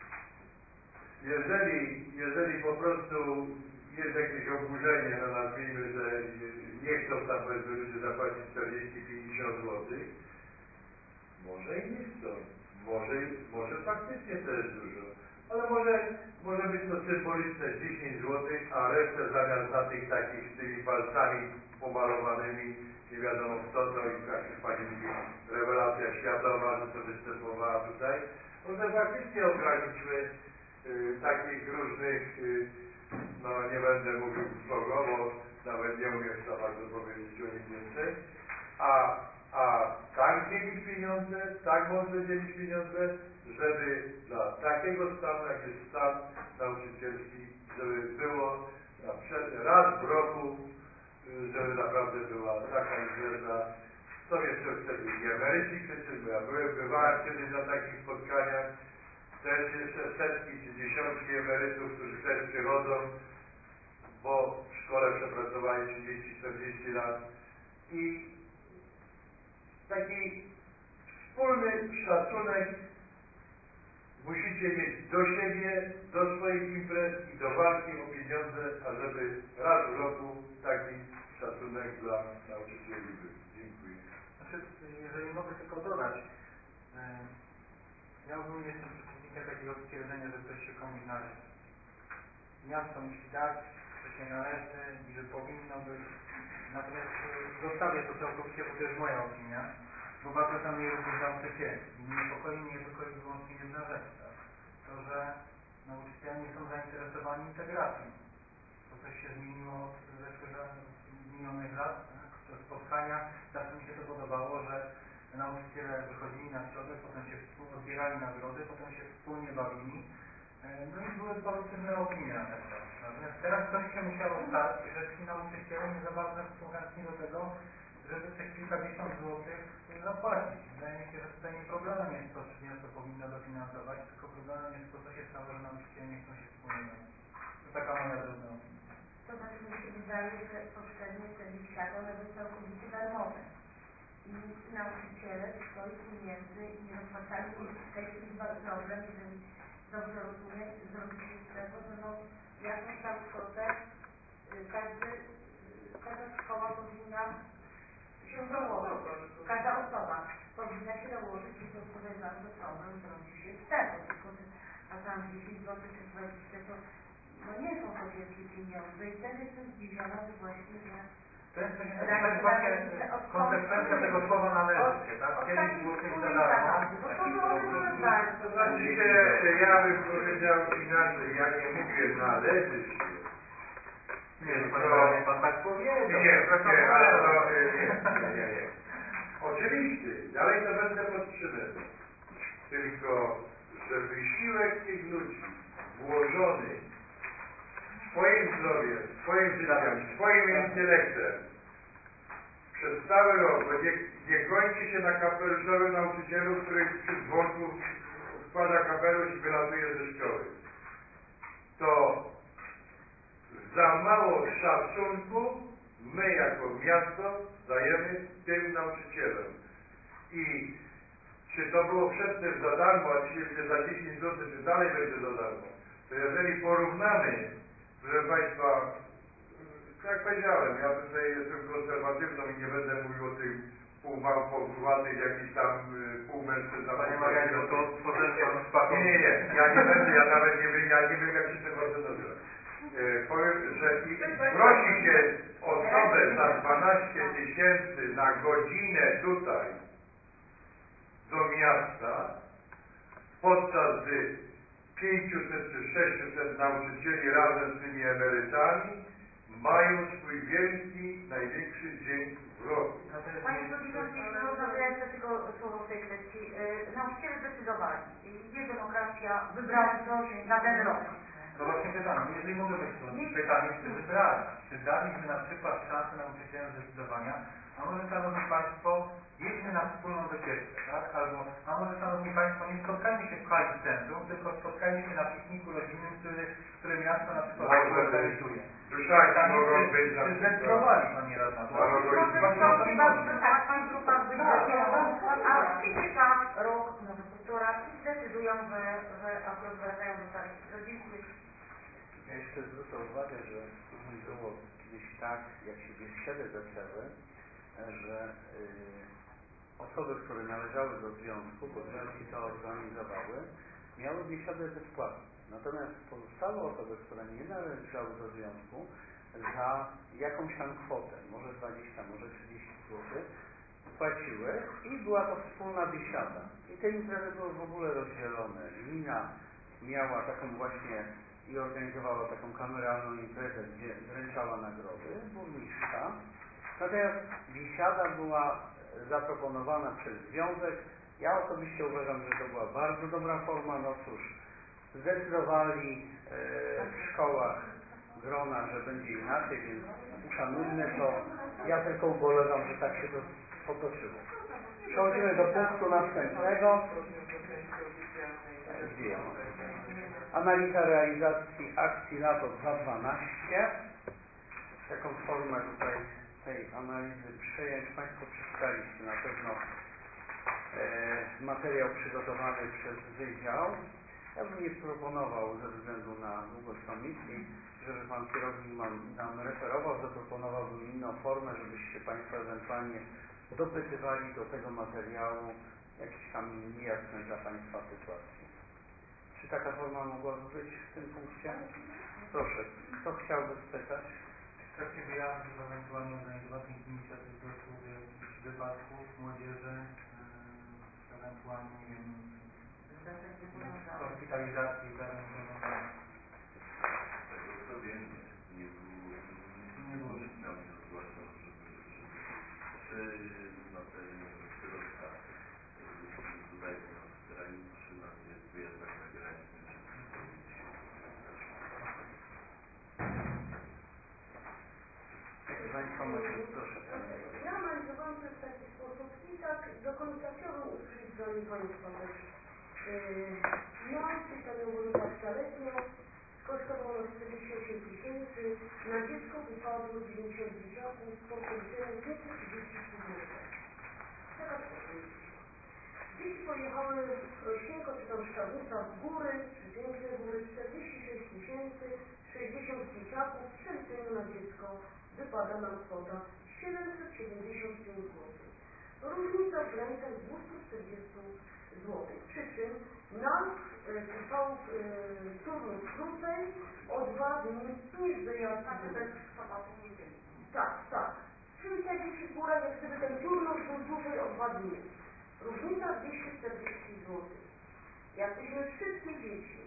jeżeli, jeżeli po prostu jest jakieś oburzenie, no nazwijmy, że nie chcą tam powiedzmy ludzie zapłacić czterdzieści pięćdziesiąt złotych, może i nie chcą. Może, może faktycznie to jest dużo. Ale może, może być to symboliczne dziesięć złotych, a resztę zamiast na tych takich z tymi palcami pomalowanymi, nie wiadomo kto to i jakaś pani rewelacja światowa, że to występowała tutaj. Może faktycznie ograniczmy y, takich różnych, y, no nie będę mówił kogo, bo nawet nie umiem za bardzo powiedzieć o nich więcej, a, a tak dzielić pieniądze, tak mądrze dzielić pieniądze, żeby dla takiego stanu, jak jest stan nauczycielski, żeby było na przykład raz w roku, żeby naprawdę była taka impreza. Co jeszcze wtedy? I emeryci przecież, bo ja byłem, bywałem kiedyś na takich spotkaniach, też jeszcze setki czy dziesiątki emerytów, którzy też przychodzą, bo w szkole przepracowali trzydzieści czterdzieści lat i taki wspólny szacunek musicie mieć do siebie, do swoich imprez i do walki o pieniądze, ażeby raz w roku taki szacunek dla nauczycieli był. Dziękuję. Znaczy, jeżeli mogę tylko dodać, ja ogólnie jestem przeciwnikiem takiego stwierdzenia, że coś się komuś należy. Miasto musi dać, że się należy i że powinno być. Natomiast zostawię to całkowicie, bo to jest moja opinia, bo bardzo szanuję również nauczycieli. I niepokoi mnie tylko i wyłącznie jedna rzecz, tak? To, że nauczyciele nie są zainteresowani integracją. To coś się zmieniło od zeszłych lat, minionych lat, tak? To spotkania, zawsze mi się to podobało, że nauczyciele wychodzili na środek, potem się odbierali nagrody, potem się wspólnie bawili. No i były pozytywne opinie na ten temat. Natomiast teraz coś się musiało stać, że ci nauczyciele nie za bardzo są chętni do tego, żeby te kilkadziesiąt złotych zapłacić. Wydaje mi się, że tutaj nie problemem jest to, czy miasto powinno dofinansować, tylko problemem jest to, co się stało, że nauczyciele nie chcą się wspólnie bawić. To taka moja drobna opinia. To znaczy mi się wydaje, że poprzednie te licencjaty, one były całkowicie darmowe. I nauczyciele z swoich pieniędzy nie rozpłacali. W tej chwili problem, jeżeli dobrze rozumiem, zrobi się z tego, że no jakąś tam kwotę każdy, każda szkoła powinna się dołożyć. Każda osoba powinna się dołożyć i to podejrzewam, że problem zrobi się z tego. Tylko, że a tam dziesięć złotych czy dwadzieścia to no nie są to wielkie pieniądze i wtedy jestem zdziwiona, że właśnie, że to jest, to jest właśnie konsekwencja tego słowa należy się, tak? Kiedyś było coś za darmo. To znaczy się, ja bym powiedział inaczej, ja nie mówię należy się. Nie, no pan, pan tak powiedział. Nie, nie, ale to nie, nie, nie, nie. Oczywiście, dalej to będę podtrzymywał. Tylko, że wysiłek tych ludzi włożony swoim zdrowiem, swoim życiem, swoim intelektem przez cały rok, bo nie, nie kończy się na kapeluszowym nauczycielu, który przy dzwonku wkłada kapelusz i wylatuje ze szkoły. To za mało szacunku my jako miasto dajemy tym nauczycielom. I czy to było przedtem za darmo, a dzisiaj będzie za dziesięć złotych, czy dalej będzie za darmo, to jeżeli porównamy, proszę Państwa, tak jak powiedziałem, ja tutaj jestem konserwatywną i nie będę mówił o tych półmałpowatych, jakichś tam półmężczyznach. Panie Marianie, bo to otworzyłem Panu szpaką. Nie, nie, nie, ja nie będę, ja nawet nie wiem, ja nie wiem jak się tego nazywa. E, powiem, że i prosi się osobę za dwanaście tysięcy na godzinę tutaj do miasta, podczas gdy pięciuset czy sześciuset nauczycieli razem z tymi emerytami mają swój wielki, największy dzień w roku. Panie Przewodniczący, jeśli można, to ja chcę tylko słowo w tej kwestii. Yy, nauczyciele zdecydowali. Jest demokracja, wybrali coś na ten rok. No właśnie pytanie, jeżeli mogę być to pytanie, czy wybrali, czy daliśmy na przykład szansę nauczycielom zdecydowania, a może, Szanowni Państwo, jedźmy na wspólną wycieczkę, tak? Albo, a może, Szanowni Państwo, nie spotkajmy się w hali centrum, tylko spotkajmy się na pikniku rodzinnym, który, który miasto na przykład organizuje. Duszaki mogą być na Czy zdecydowali, Pani Radna? Może w tak, w tych grupach być zdecydowaną, a przyjdzie rok, może półtora i zdecydują, że, że akurat wracają do starych. Dziękuję. Ja jeszcze zwrócę uwagę, że było kiedyś tak, jak się biesiady zaczęły, że y, osoby, które należały do związku, bo związki to organizowały, miały biesiadę bezpłatnie. Natomiast pozostałe osoby, które nie należały do związku, za jakąś tam kwotę, może dwadzieścia, może trzydzieści złotych, płaciły i była to wspólna biesiada. I te imprezy były w ogóle rozdzielone. Gmina miała taką właśnie i organizowała taką kameralną imprezę, gdzie wręczała nagrody, burmistrza. Natomiast biesiada była zaproponowana przez związek. Ja osobiście uważam, że to była bardzo dobra forma. No cóż, zdecydowali e, w szkołach grona, że będzie inaczej, więc uszanujmy to. Ja tylko ubolewam, że tak się to potoczyło. Przechodzimy do punktu następnego. Gdzie ja mam tutaj? Analiza realizacji akcji LATO dwa tysiące dwanaście. Jaką formę tutaj tej analizy przyjąć? Państwo przeczytaliście na pewno e, materiał przygotowany przez Wydział. Ja bym nie proponował ze względu na długość komisji, żeby Pan kierownik nam, nam referował, zaproponowałbym inną formę, żebyście Państwo ewentualnie dopytywali do tego materiału jakieś tam niejasne dla Państwa sytuacje. Czy taka forma mogłaby być w tym punkcie? Proszę, kto chciałby spytać? W trakcie wyjazdów ewentualnie organizowanych inicjatyw doszło do jakichś wypadków młodzieży, yy, ewentualnie, nie wiem, hospitalizacji zarządzonej. Z tego co wiem, nie było, nie było, nikt nam nie zgłaszał, żeby, żeby czy na terenie ośrodka tutaj u nas w kraju, czy na tych wyjazdach zagranicznych, żeby powinni się Jeśli Państwo macie, proszę. Ja analizowałam to w taki sposób i tak do końca chciałabym usłyszeć zdanie Państwa też. No, pytanie o województwa letnio kosztowało nas czterdzieści osiem tysięcy, na dziecko wypadło dziewięćdziesiąt dzieciaków, po policzeniu dwieście trzydzieści trzy zł. Teraz powiedzieć. Dzieci pojechały w Rośnięko czy tam Szczawica w góry, przepiękne góry, czterdzieści sześć tysięcy, sześćdziesiąt dzieciaków, w przeliczeniu na dziecko wypada nam kwota siedemset siedemdziesiąt pięć złotych. Różnica w granicach dwieście czterdzieści złotych. Przy czym nas e, trwał e, turnus krócej o dwa dni niż wyjazd. Znaczy to jest soboty, niedzieli. Tak, tak. Czyli te dzieci w górach, jak gdyby ten turnus był dłużej o dwa dni. Różnica dwieście czterdzieści złotych. Jakbyśmy wszystkie dzieci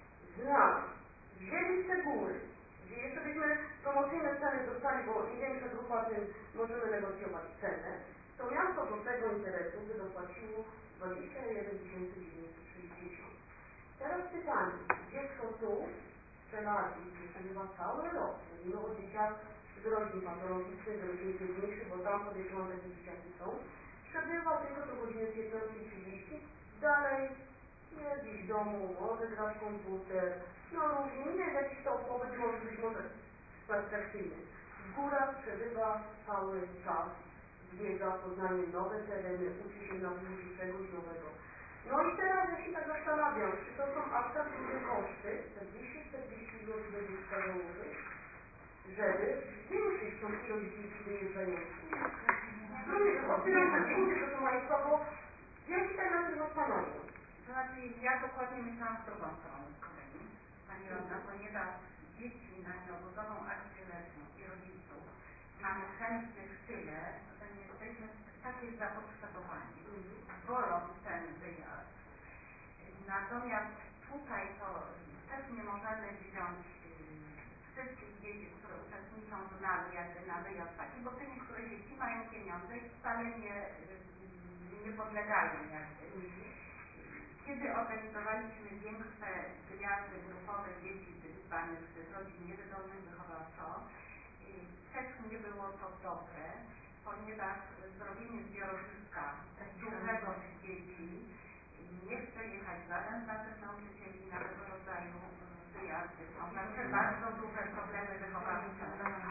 z nas wzięli w te góry, gdzie jeszcze byśmy promocyjne ceny dostali, bo im większa grupa, tym możemy negocjować cenę, to miasto do tego interesu by dopłaciło dwadzieścia jeden tysięcy dziewięćset sześćdziesiąt. Teraz pytanie, dziecko tu w Celadzie, gdzie przebywa cały rok, mówimy o dzieciach z rodzin patologicznych, z rodzin biedniejszych, bo tam podejrzewam takie dzieciaki są, przebywa tylko do godziny piętnastej trzydzieści, dalej jest gdzieś w domu, może grać komputer, no różnie, nie jest jakiś to pobyt, może być może atrakcyjny. W górach przebywa cały czas, zwiedza, poznaje nowe tereny, uczy się na ludzi czegoś nowego. No i teraz ja się tak zastanawiam, czy to są aż tak duże koszty, te dwieście czterdzieści złotych będzie wskazałowych, żeby zwiększyć tą ilość dzieci wyjeżdżających. No nie wiem, otwieram te dyskusje, proszę Państwa, bo ja się tak na tym zastanawiam. To znaczy, ja dokładnie myślałam w drugą stronę z kolei, Pani Radna, ponieważ dzieci na nieobozową akcję letnią i rodziców mamy chętnych tyle, że nie jesteśmy, takie zapotrzebowanie, wolą ten wyjazd. Natomiast tutaj to też nie możemy wziąć wszystkich dzieci, które uczestniczą w nali, jakby na wyjazd taki, bo te niektóre dzieci mają pieniądze i wcale nie, nie podlegają jakby. Kiedy organizowaliśmy większe wyjazdy grupowe dzieci zwanych z rodzin niewydolnych wychowawczo, też nie było to dobre, ponieważ zrobienie zbiorowiska dużego dzieci nie chce jechać żaden z naszych nauczycieli na tego rodzaju wyjazdy. Są zawsze bardzo duże problemy wychowawcze.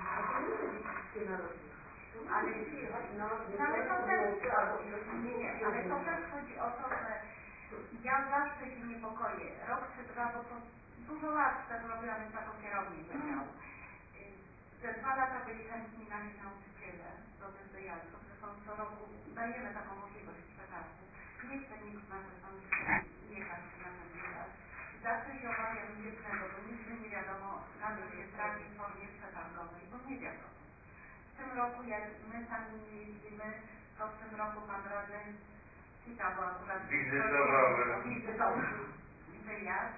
Ale, no, ale to też, nie, nie, ale to też chodzi o to, że ja zawsze się niepokoję. Rok czy dwa, bo to dużo lat też robiłam taką kierownię wydziału. Że dwa lata byli chętni nasi nauczyciele do tych wyjazdów. Zresztą co roku dajemy taką możliwość przetargu. Nie chce nikt z naszych nauczycieli jechać na ten wyjazd. Zawsze się obawiam jednego, bo nigdy nie wiadomo, na czym się trafi w formie przetargowej, bo nie wiadomo. W tym roku, jak my sami nie jeździmy, to w tym roku pan radny Kita, bo akurat wizytowały wizytowy wyjazd.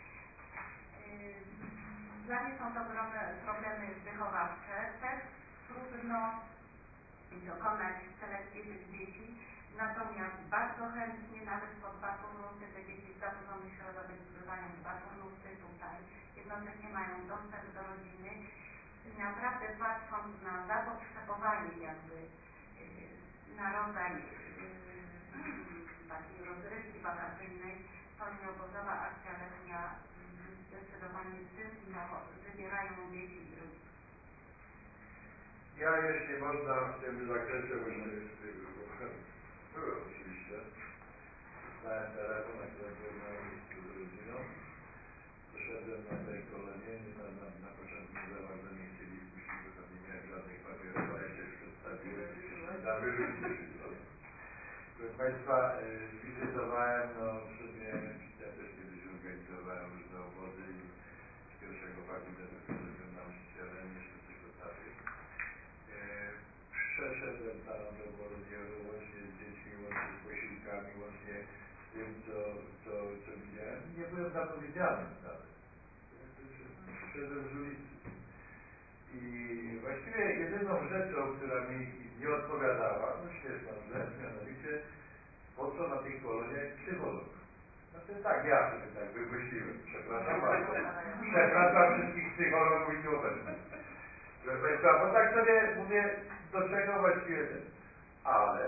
Dla mnie są to ogromne problemy wychowawcze. Też trudno dokonać selekcji tych dzieci, natomiast bardzo chętnie, nawet po dwa turnusy, te dzieci z zaburzonych środowisk zbywają dwa turnusy tutaj, jednocześnie mają dostęp do rodziny i naprawdę patrząc na zapotrzebowanie jakby na rodzaj takiej rozrywki wakacyjnej, to nieobozowa akcja letnia zdecydowanie tym wybierają dzieci i rodziców. Ja, jeśli można, w tym zakresie, bo byłem oczywiście, dostałem telefon, na którym byłem na miejscu z rodziną, poszedłem na tej kolonie, nie tam na, na początku nie za bardzo nie chcieli wpuścić, bo tam nie miałem żadnych papierów, ale się już przedstawiłem, tam wyrzucić wszystko. Proszę Państwa, y, wizytowałem, no w sumie, ja też kiedyś organizowałem różne obozy i z pierwszego fakultetu, który był nauczycielem, jeszcze coś potrafię. Y, przeszedłem tam do Borodielu, łącznie z dziećmi, łącznie z posiłkami, łącznie z tym, co, co, co widziałem. Nie byłem zapowiedziany nawet. Przyszedłem z ulicy. I właściwie jedyną rzeczą, która mi nie odpowiadała, no śmieszną rzecz, mianowicie po co na tej koloniach psycholog. Znaczy tak, ja sobie tak wymyśliłem. Przepraszam bardzo. Przepraszam wszystkich psychologów i tu obecnych. Proszę Państwa, bo tak sobie mówię, do czego właściwie ten. Ale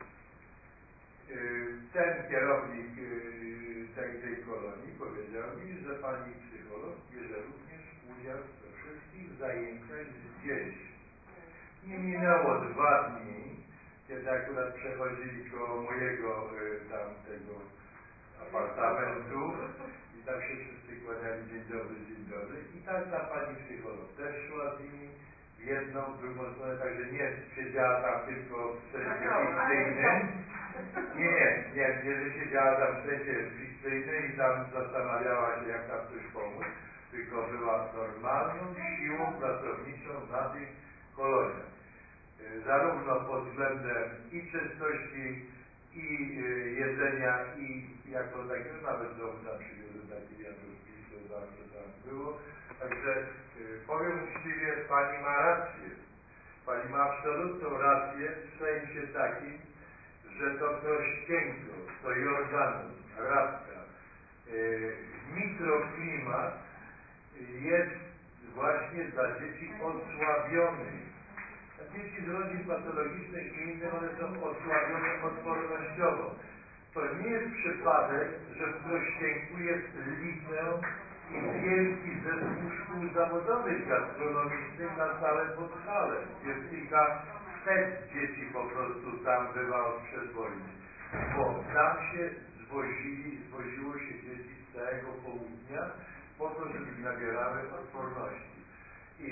yy, ten kierownik yy, tej, tej kolonii powiedział mi, że pani psycholog bierze również udział we wszystkich zajęciach z dziećmi. Nie minęło dwa dni, kiedy akurat przechodzili koło mojego y, tam tego apartamentu i tam się wszyscy kłaniali dzień dobry, dzień dobry i tak ta pani psycholog też szła z nimi w jedną, w drugą stronę, także nie siedziała tam tylko w sensie fikcyjnym, nie, nie, nie, nie, że siedziała tam w sensie fikcyjnym i tam zastanawiała się, jak tam coś pomóc, tylko była normalną siłą pracowniczą na tych koloniach. Zarówno pod względem i czystości, i y, jedzenia, i jako takiego, nawet domu tam przywiozłem takie jadówki, co tam, co tam było. Także y, powiem uczciwie, pani ma rację. Pani ma absolutną rację w sensie takim, że to Krościenko, to Jordanów, Radka, y, mikroklimat jest właśnie dla dzieci osłabionych. Dzieci z rodzin patologicznych i innych, one są osłabione odpornościowo. To nie jest przypadek, że w Krościenku jest liceum i wielki zespół szkół zawodowych gastronomicznych na całym Podhale. Jest kilkaset dzieci po prostu tam bywa od przedwojny. Bo tam się zwozili, zwoziło się dzieci z całego południa po to, żeby nabierały odporności. I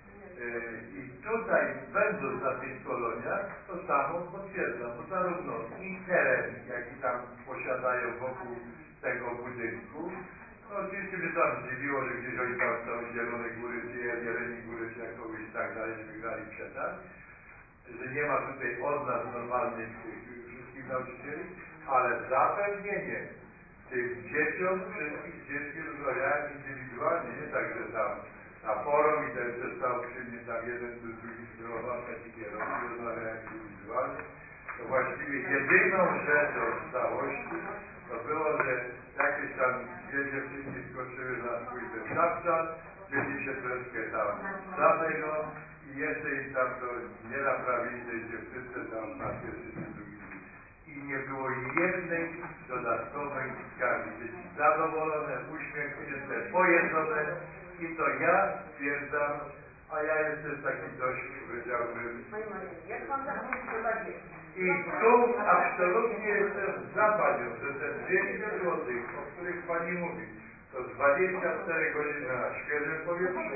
I tutaj, będąc na tych koloniach, to samo potwierdzam, bo zarówno i teren, jaki tam posiadają wokół tego budynku, no oczywiście mnie tam zdziwiło, że gdzieś oni tam są Zielone Góry, czy Jeleni Góry, czy jakoś i tak dalej, że wygrali przetarg, że nie ma tutaj od nas normalnych tych wszystkich nauczycieli, ale zapewnienie Tych dzieciom wszystkich dzieci rozmawiałem indywidualnie, nie tak, że tam na forum i ten przestał przy mnie tam jeden czy drugi spróbował taki kierownik, rozmawiałem indywidualnie. To właściwie jedyną rzeczą w całości to było, że jakieś tam dwie dziewczynki skoczyły na swój ten zawczan, dzieci się troszkę tam za tego i jeszcze im tam to nie naprawili tej dziewczynce tam na pierwszy czy drugi dzień. I nie było jednej dodatkowej skargi. Dzieci zadowolone, uśmiechnięte, pojedzone i to ja stwierdzam, a ja jestem taki dość, powiedziałbym, Panie Marianie, jak pan tak mówi, to tak jest. i tu absolutnie jestem za panią, że te dwieście złotych, o których pani mówi, to dwadzieścia cztery godziny na świeżym powietrzu,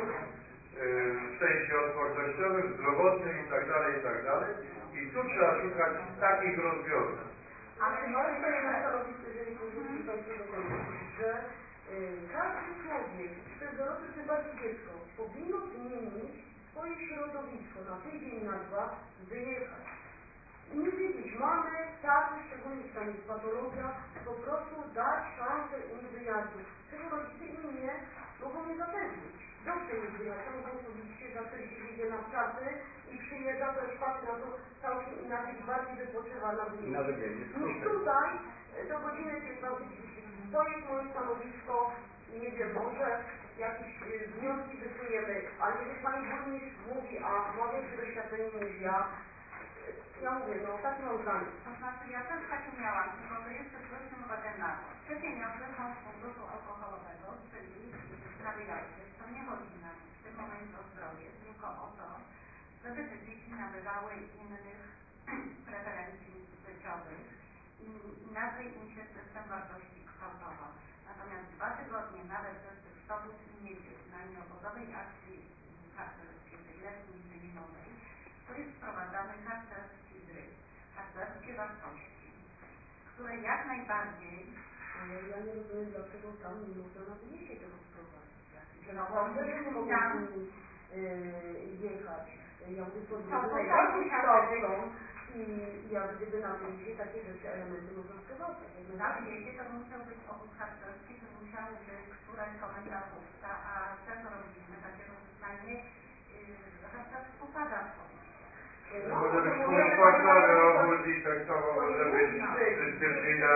w sensie odpornościowym, zdrowotnym i tak dalej, i tak dalej. I tu trzeba szukać takich rozwiązań. Ale ja stoję na stanowisku, jeżeli pozwolicie Państwo dokończyć, że y, każdy człowiek, czy to jest dorosły, czy bardziej dziecko, powinno zmienić swoje środowisko na tydzień, na dwa, wyjechać. I nie wiedzieć, mamy tacy, szczególnie tam jest patologia, po prostu dać szansę im wyjazdu. Czego rodzice inni nie mogą nie zapewnić. Dobrze jest wyjechać, sami Państwo widzicie, że ktoś gdzieś jedzie na pracy i przyjeżdża, to już patrzy na to całkiem inaczej i bardziej wypoczywa na wyjeździe. Niż tutaj do godziny piętnastej trzydzieści. To jest moje stanowisko, nie wiem, może jakieś y, wnioski wysuniemy, ale jeżeli Pani Burmistrz mówi, a ma większe doświadczenie niż ja, ja mówię, no takie mam zdanie. To znaczy ja też takie miałam, tylko że jeszcze zwróćmy uwagę na to. Te pieniądze są z funduszu alkoholowego, czyli sprawy jazdy. To nie chodzi nam w tym momencie o zdrowie, tylko o to, żeby te dzieci nabywały innych preferencji życiowych i inaczej im się system wartości kształtował. Natomiast dwa tygodnie nawet bez tych sto plus i niedziel na nieobozowej akcji harcerskiej, tej letniej czy zimowej, to jest wprowadzany harcerski dryg, harcerskie wartości, które jak najbardziej... Ale ja nie rozumiem, dlaczego tam nie można na wyjeździe tego wprowadzić. Że No, harcerze nie mogą tam, z nimi yy, jechać. Ja mówię, to to najbardziej to kształcą i jak gdyby na wyjeździe takie rzeczy, elementy można wprowadzać. na wyjeździe to musiał być obóz harcerski, to musiał być któraś komenda chłopca, a też robiliśmy takie rozpoznanie yy, harcerstwo pada w Polsce. No, może być półpłacowy obóz i tak samo może być dyscyplina.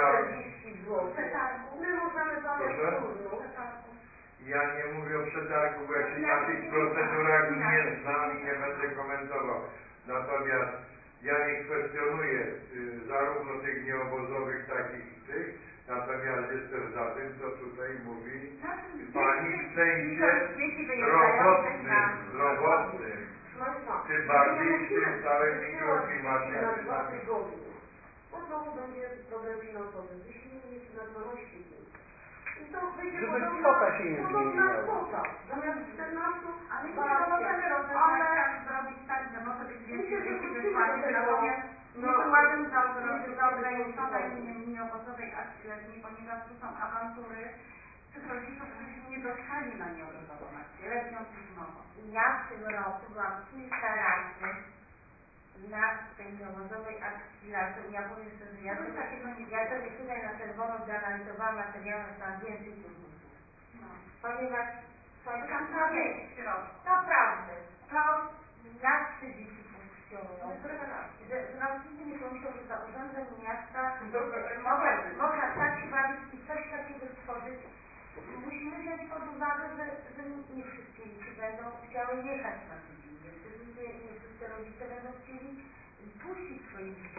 My możemy zamiast turnu. Ja nie mówię o przetargu, bo ja się na tych procedurach nie znam i nie będę komentował. Natomiast ja nie kwestionuję y, zarówno tych nieobozowych, takich tych, natomiast jestem za tym, co tutaj mówi pani w sensie zdrowotnym, zdrowotnym. Tym bardziej w tym całym mikroklimacie. Na dwa tygodnie. Bo znowu będzie problem finansowy. Wyślijmy jeszcze na dwanaście dni. I to wyjdzie Żeby podobna, kwota się nie podobna zmieniła. kwota. Zamiast czternastu, Ale my dwanaście. nie możemy rozeznać, Ale tak zrobić tak, że może być myślę, więcej że dzieci wrócimy do wysłanych, tego. natomiast nie No, byłabym za, nie za ograniczonej nieobozowej akcji letniej, ponieważ tu są awantury tych rodziców, którzy nie dostali na nieobozową akcję letnią czy zimową. Ja w tym roku byłam kilka razy na tej nieobozowej akcji lasu. Ja powiem szczerze, ja sobie, ja sobie tutaj na czerwono zanalizowałam materiały, tam więcej tych ludzi. No. Ponieważ To są tam prawie, jest w środku. naprawdę, to jak te dzieci funkcjonują, To jest rewelacja. że, że nawet nigdy nie pomyślał, że za urzędem miasta Dobra, tak można, naprawdę. można tak się bawić i coś takiego stworzyć. Musimy wziąć pod uwagę, że, że nie wszystkie dzieci będą chciały jechać na tydzień. Że ludzie, nie wszyscy rodzice będą chcieli puścić swoje dzieci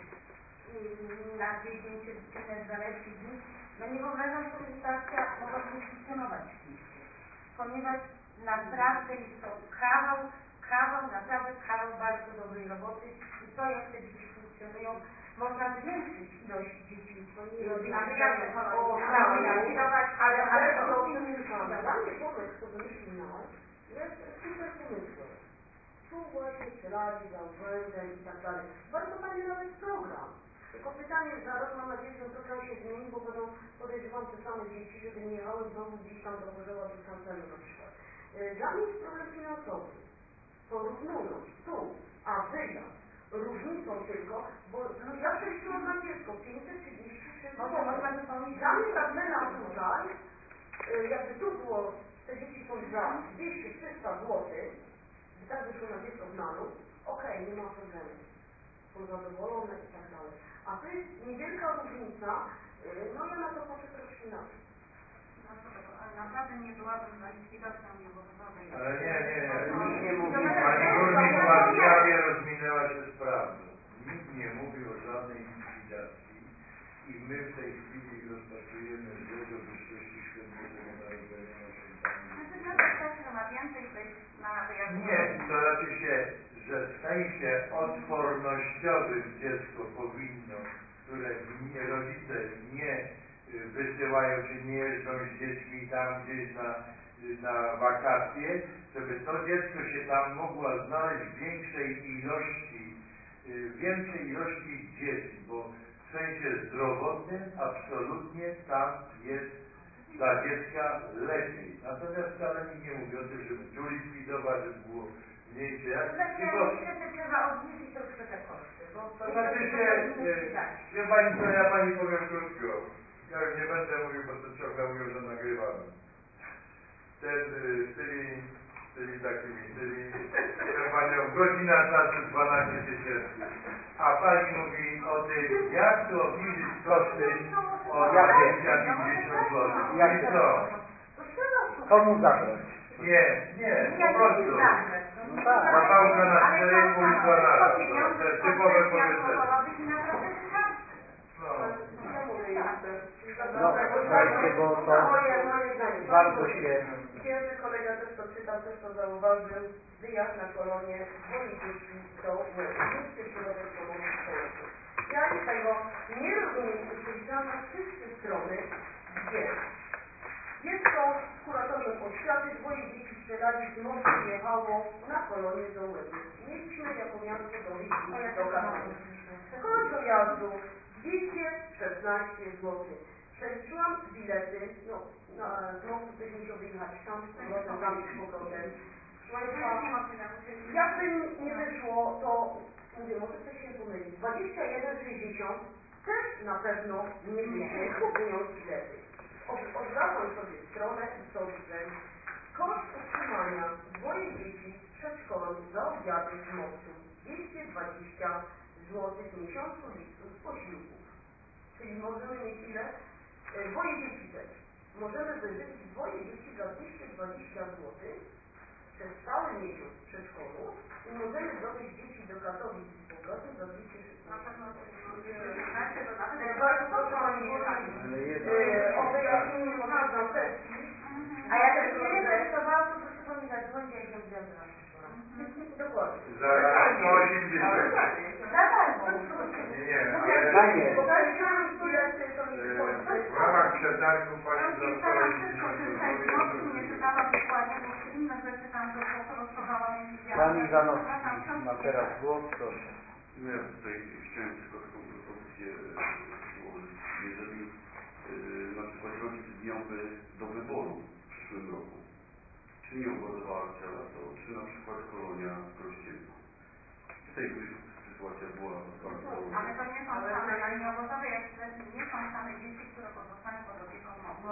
na tydzień czy, czy na dwanaście dni. No nie wyobrażam sobie, że ta akcja mogłaby funkcjonować w mieście. Ponieważ naprawdę jest to kawał, kawał, naprawdę kawał bardzo dobrej roboty i to jak te dzieci funkcjonują, można zwiększyć ilość dzieci na wyjazdy kolonizować, ale, ale to dobrze mieszkamy. Dla mnie pomysł, co wymyślił nas, jest super pomysłem. Tu właśnie strzelali za urzędem i tak dalej. Bardzo fajny nawet program. Tylko pytanie za rok, mam nadzieję, że ten program się zmieni, bo będą, podejrzewam, te same dzieci, żeby nie jechały znowu gdzieś tam do Chorzowa czy Kancelu na przykład. Dla mnie jest problem finansowy. Porównując tu, a wyjazd różnicą tylko, bo no ja przeliczyłam na dziecko pięćset trzydzieści sześć No to złotych. można wypełnić. Dla mnie ta cena tutaj, y, jakby tu było, te dzieci są za dwieście trzysta złotych, by tak wyszło na dziecko w nalu, okej, okay, nie ma problemu. Są zadowolone i tak dalej. A to jest niewielka różnica, y, no ja na to patrzę troszkę inaczej. Naprawdę nie byłabym za likwidacją nieobowiązowej. Ale nie, nie, nie. Nikt nie mówi. mówi. Pani burmistrz w Warszawie rozminęła się z prawdą. Nikt nie mówił o żadnej likwidacji i my w tej chwili rozpatrujemy rzecz o wyższości Świętego Narodzenia na świętami. Znaczy nawet też, że ma więcej tej na wyjazdu. Nie, to znaczy się, że w sensie odpornościowym dziecko powinno, które nie, rodzice nie wysyłają czy nie jeżdżą z dziećmi tam gdzieś na, na wakacje, żeby to dziecko się tam mogło znaleźć w większej ilości, większej ilości dzieci, bo w sensie zdrowotnym absolutnie tam jest dla dziecka lepiej. Natomiast wcale nikt nie mówi o tym, żeby tu likwidować, żeby było mniejsze. Jak, Znaczy, tylko, ja myślę, że trzeba obniżyć troszkę te koszty, bo to znaczy się, wie Pani co, ja Pani powiem krótko. Ja już nie będę mówił, bo to ciągle mówią, że nagrywamy. Ten, z tymi, z tymi takimi, tymi, ja Panią, godzina czasu dwanaście tysięcy. A Pani mówi o tym, jak tu obniżyć koszty o dwadzieścia pięćdziesiąt złotych. I co? Komu zabrać? Nie, nie, po prostu. No tak. Zapałka na cztery pół litra naraz. To jest typowe powiedzenie. No. Ja mówię jeszcze. No, słuchajcie, bo to moje, moje zdanie. bardzo się... Pierwszy kolega też to czytał, też to zauważył. Wyjazd na kolonie dwoje dzieci do Łodzi. Miejsce środek pomocy społecznej. Ja i tego nie rozumiem i przeliczałam na wszystkie strony, gdzie jest to z kuratorium oświaty, dwoje dzieci sprzedali z mostu jechało na kolonie do Łodzi. Mieliśmy jako miasto dowieść dzieci do Katowic. Koszt dojazdu dwieście szesnaście złotych. Przeliczyłam bilety, no, na, z mostu ktoś musiał wyjechać tam z powrotem, tam i z powrotem. Jakby nie wyszło, to mówię, może ktoś się pomyli. dwadzieścia jeden sześćdziesiąt też na pewno nie wyjdzie, kupując bilety. Od, odwracam sobie stronę i co widzę. Koszt utrzymania dwoje dzieci w przedszkolu za obiady z mostu dwieście dwadzieścia złotych w miesiącu lipcu z posiłków. Czyli możemy mieć ile? E, dwoje dzieci też. Możemy wyżywić dwoje dzieci za dwieście dwadzieścia złotych przez cały miesiąc w przedszkolu i możemy dowieść dzieci do Katowic i z powrotem za dwieście szesnaście złotych. Bardzo proszę Pani Burmistrz o wyjaśnienie może na sesji. A ja też nie wiem, co mało, to proszę Pani zadzwonić, jak się odwiedzę na przyszłe. Dokładnie. Za sto osiemdziesiąt. Za darmo. Nie, nie, Tanie. Bo przeliczyłam bilety, to mi ale w ramach przetargu Pani Ja za sto staram wszystko osiemdziesiąt czytać, złotych. mocno nie czytałam dokładnie, bo jeszcze inne rzeczy tam to rozprowadzałam i widziałam. Pani Zanowski ma teraz głos, proszę. Ja tutaj chciałem tylko taką propozycję złożyć. Jeżeli yy, na przykład rodzic miałby do wyboru w przyszłym roku, czy nieobozowa akcja lato, czy na przykład kolonia w Krościenku. Tutaj sytuacja była bardzo... Ale to nie są same, na nieobozowej akcji nie są same dzieci, które pozostają pod opieką mocy.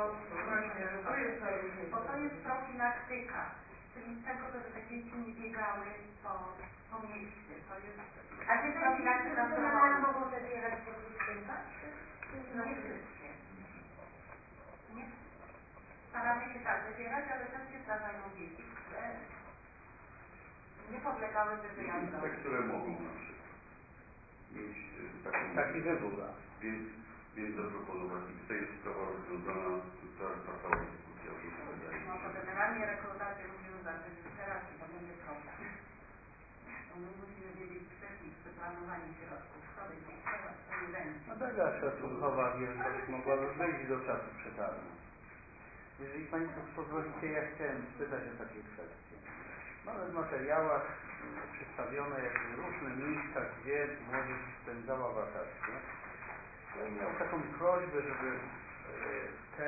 Bo to jest profilaktyka, czyli tego, żeby te dzieci nie biegały po, po mieście. To jest A czy te dzieci, które wyglądają, mogą też jechać po Kruszczynkach? nie wszystkie. Nie. Staramy się tak wybierać, ale też się zdarzają dzieci, które nie podlegałyby wyjazdom. Te, które mogą na przykład mieć y, taką... Taki wybór. Więc, więc zaproponować. I tutaj jest sprawa rozwiązana, ta, ta cała dyskusja o tym się wydaje. No to generalnie rekrutację musimy zacząć już teraz i to będzie problem. Bo my musimy wiedzieć wcześniej przy planowaniu środków, kto będzie chciał, kto nie będzie. No taka szacunkowa wielkość mogłaby być do czasu przetargu. Jeżeli Państwo pozwolicie, ja chciałem spytać o takie kwestie. Mamy w materiałach przedstawione jakby różne miejsca, gdzie młodzież spędzała wakacje. Ja bym miał taką prośbę, żeby te,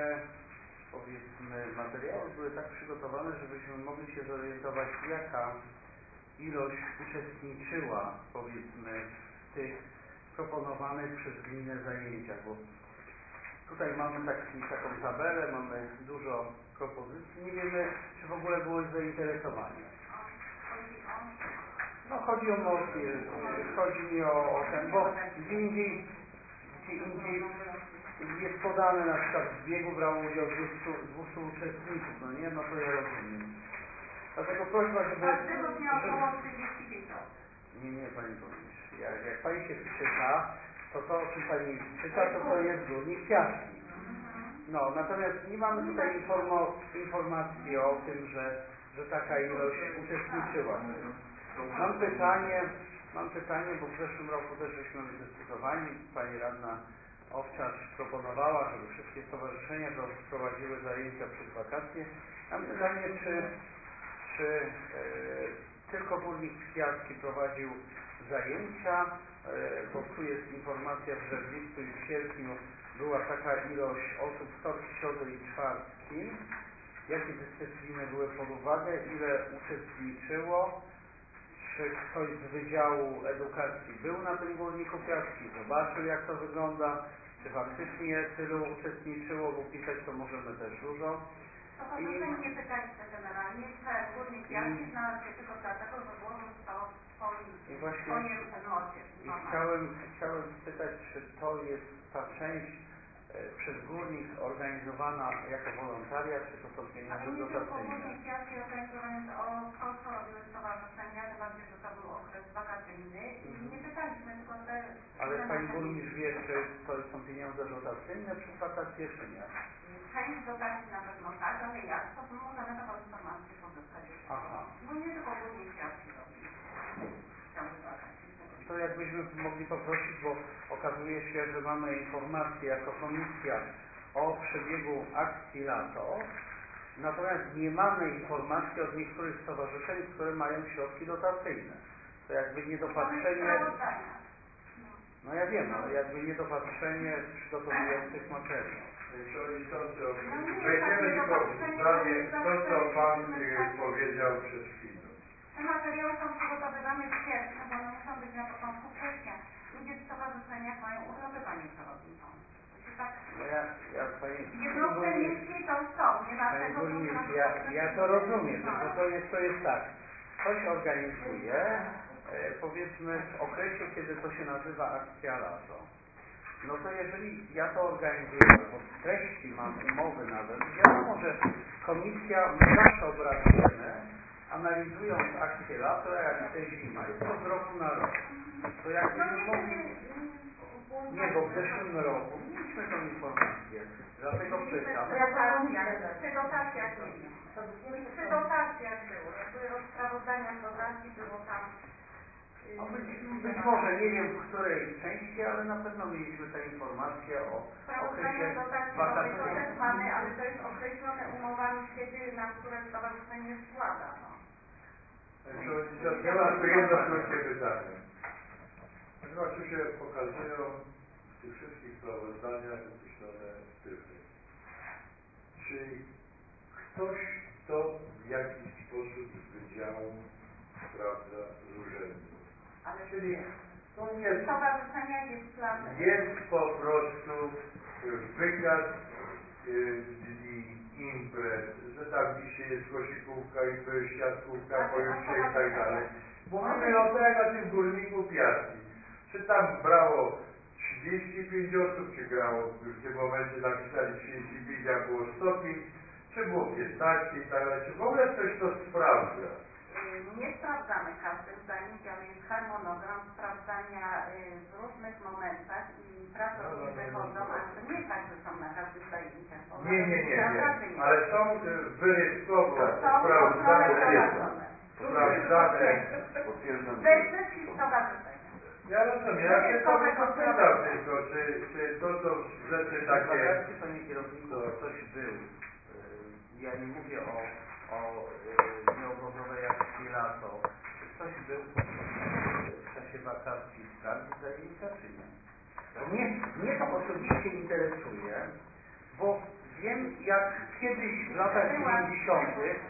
powiedzmy, materiały były tak przygotowane, żebyśmy mogli się zorientować, jaka ilość uczestniczyła, powiedzmy, w tych proponowanych przez gminę zajęciach, bo tutaj mamy taki, taką tabelę, mamy dużo propozycji, nie wiemy, czy w ogóle było zainteresowanie. No chodzi o Moskwie, chodzi mi o, o ten, bo gdzie indziej, gdzie indziej jest podane, na przykład w biegu brało udział dwieście uczestników, no nie, no to ja rozumiem. Dlatego prośba, żeby... Każdy rok miał około trzydzieści pięć osób. Nie, nie, Pani Burmistrz, jak, jak Pani się wczyta, to to, o czym Pani czyta, to to jest górnik Piaski. No, natomiast nie mamy tutaj informo, informacji o tym, że, że taka ilość uczestniczyła. Mam pytanie, mam pytanie, bo w zeszłym roku też żeśmy dyskutowali, Pani Radna Owczarz proponowała, żeby wszystkie stowarzyszenia prowadziły zajęcia przez wakacje. Mam pytanie, czy, czy e, tylko Górnik Piaski prowadził zajęcia, e, bo tu jest informacja, że w lipcu i w sierpniu była taka ilość osób w wtorki, środy i czwartki. Jakie dyscypliny były pod uwagę, ile uczestniczyło, czy ktoś z Wydziału Edukacji był na tym Górniku Piaski, zobaczył, jak to wygląda, czy faktycznie tylu uczestniczyło, bo pisać to możemy też dużo. To po prostu nie pytaliśmy generalnie, że Górnik Piaski znalazł się tylko dlatego, że złożył to w swoim, I właśnie, swoim nocie. I chciałem, chciałem spytać, czy to jest ta część przez Górnik organizowana jako wolontariat, czy to są pieniądze dotacyjne? Ale nie tylko Górnik Piaski organizowany o to, co robiły stowarzyszenia, tym bardziej, że to był okres wakacyjny i nie pytaliśmy tylko te... Ale Pani Burmistrz wie, czy to są pieniądze dotacyjne przez wakacje, czy nie? Część dotacji na pewno tak, ale jak, to możemy taką informację pozyskać. Aha. Bo nie tylko Górnik Piaski robi. To jakbyśmy mogli poprosić, bo okazuje się, że mamy informację jako komisja o przebiegu akcji LATO, natomiast nie mamy informacji od niektórych stowarzyszeń, które mają środki dotacyjne. To jakby niedopatrzenie... No ja wiem, ale jakby niedopatrzenie przygotowujących materiał. Przewodniczący, wejdziemy tylko w zdanie to, co Pan y, powiedział przed chwilą. Te materiały są przygotowywane w sierpniu, bo one muszą być na początku września. Ludzie w stowarzyszeniach mają urlopy, Panie Przewodniczący. Tak... No ja, ja Pani... Jednostce miejskiej to są, nie ma tego, co ja, ja to rozumiem, tylko to jest, to jest tak. Ktoś organizuje, e, powiedzmy w okresie, kiedy to się nazywa akcja LATO. No to jeżeli ja to organizuję, albo w treści mam umowy nawet, wiadomo, że komisja, my zawsze obracujemy, analizując akcję LATO, jak i te zima. Jest to z roku na rok. To jakbyśmy mogli... Nie, bo w zeszłym roku mieliśmy tą informację. Dlatego pytam. Przy dotacjach mieliśmy. I przy dotacjach było. Jak były rozprawozdania z dotacji, było tam... No być, być może, nie wiem w której części, ale na pewno mieliśmy tę informację o okresie wakacyjnym. To też mamy, ale to jest określone umowami, kiedy na które stowarzyszenie składa. No. Ja mam tu jedno krótkie pytanie. Ponieważ tu się pokazują w tych wszystkich sprawozdaniach określone cyfry. Czy ktoś to w jakiś sposób z wydziału sprawdza z urzędu? Ale czyli to nie jest, jest, plan. jest po prostu wykaz y, dni, imprez, że tam dzisiaj jest koszykówka i to jest siatkówka, pojutrze i tak dalej. Mówimy o to jak na tym Górniku Piaski. Czy tam brało trzydzieści pięć osób, czy grało w tym momencie napisali trzydzieści pięć, a było sto pięć, czy było piętnaście i tak dalej. Czy w ogóle ktoś to sprawdza? Nie sprawdzamy każdym zajęć, ale jest harmonogram sprawdzania w różnych momentach i pracowni wychodzą, ale to nie jest tak, że są na każdych zajęciach. Nie, nie, nie, nie. Ale są wyrywkowo sprawdzane, sprawdzane. We wszystkich stowarzyszeniach. Ja rozumiem, ja się to pytam tylko, czy, czy to są rzeczy takie... Wakacje, Panie Kierowniku, ktoś był. Ja nie mówię o, o nieobozowej akcji LATO. Czy ktoś był w czasie wakacji w sprawdzi zajęcia, czy nie? Bo mnie, mnie to osobiście interesuje, bo wiem, jak kiedyś w latach dziewięćdziesiątych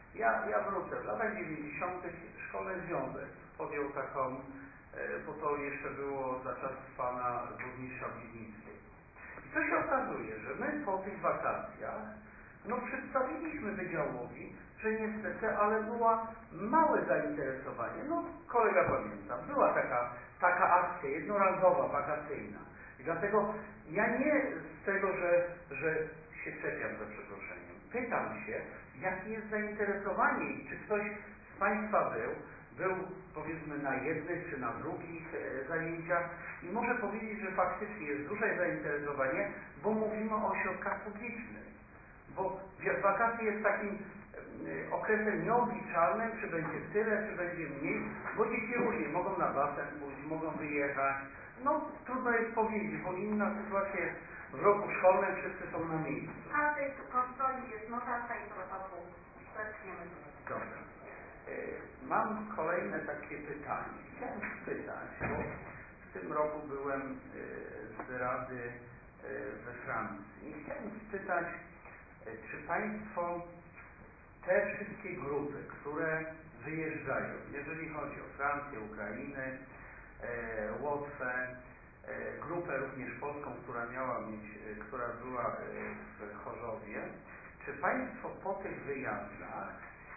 Ja, ja wrócę. W latach dziewięćdziesiątych Szkolny Związek podjął taką, bo to jeszcze było za czasów pana burmistrza Bliznickiego. I co się okazuje, że my po tych wakacjach no przedstawiliśmy wydziałowi, że niestety, ale była małe zainteresowanie. No kolega pamięta, była taka, taka akcja jednorazowa, wakacyjna. I dlatego ja nie z tego, że, że się czepiam za przeproszeniem. Pytam się, jakie jest zainteresowanie i czy ktoś z Państwa był, był powiedzmy na jednych czy na drugich e, zajęciach i może powiedzieć, że faktycznie jest duże zainteresowanie, bo mówimy o ośrodkach publicznych. Bo wakacje jest takim e, okresem nieobliczalnym, czy będzie tyle, czy będzie mniej, bo dzieci różnie mogą na basen pójść, mogą wyjechać. No trudno jest powiedzieć, bo inna sytuacja jest w roku szkolnym, wszyscy są na miejscu. A w tej kontroli jest notatka i protokół. Zaczniemy. Dobra. Mam kolejne takie pytanie. Chciałem spytać, bo w tym roku byłem z Rady we Francji. Chciałem spytać, czy Państwo te wszystkie grupy, które wyjeżdżają, jeżeli chodzi o Francję, Ukrainę, Łotwę, grupę również polską, która miała mieć, która była w Chorzowie, czy Państwo po tych wyjazdach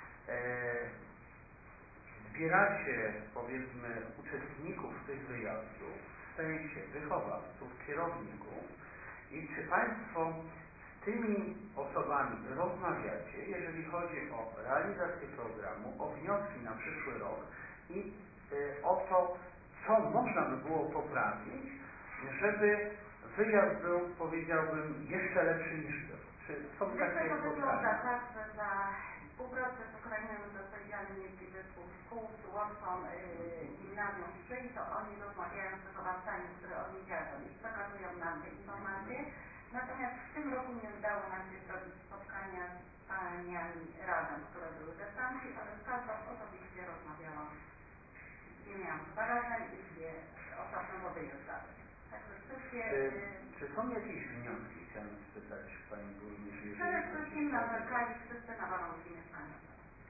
zbieracie, powiedzmy, uczestników tych wyjazdów, w sensie wychowawców, kierowników i czy Państwo z tymi osobami rozmawiacie, jeżeli chodzi o realizację programu, o wnioski na przyszły rok i y, o to, co można by było poprawić, żeby wyjazd był, powiedziałbym, jeszcze lepszy niż był. Czy są Myślę, takie to wygląda spotkania? tak, że za współpracę z Ukrainą odpowiedzialny miejski zespół szkół z łączą yy, gimnazjum Szczyń, to oni rozmawiają z wychowawcami, które odwiedziają i przekazują nam te informacje. Natomiast w tym roku nie udało nam się zrobić spotkania z paniami razem, które były we Francji, ale z każdą osobiście rozmawiałam. Nie miałam dwa razem i dwie osobno wyjazdowe. Także wszystkie... Czy, czy są jakieś wnioski, chciałem spytać Pani Burmistrz? Przede wszystkim narzekali wszyscy na warunki mieszkaniowe.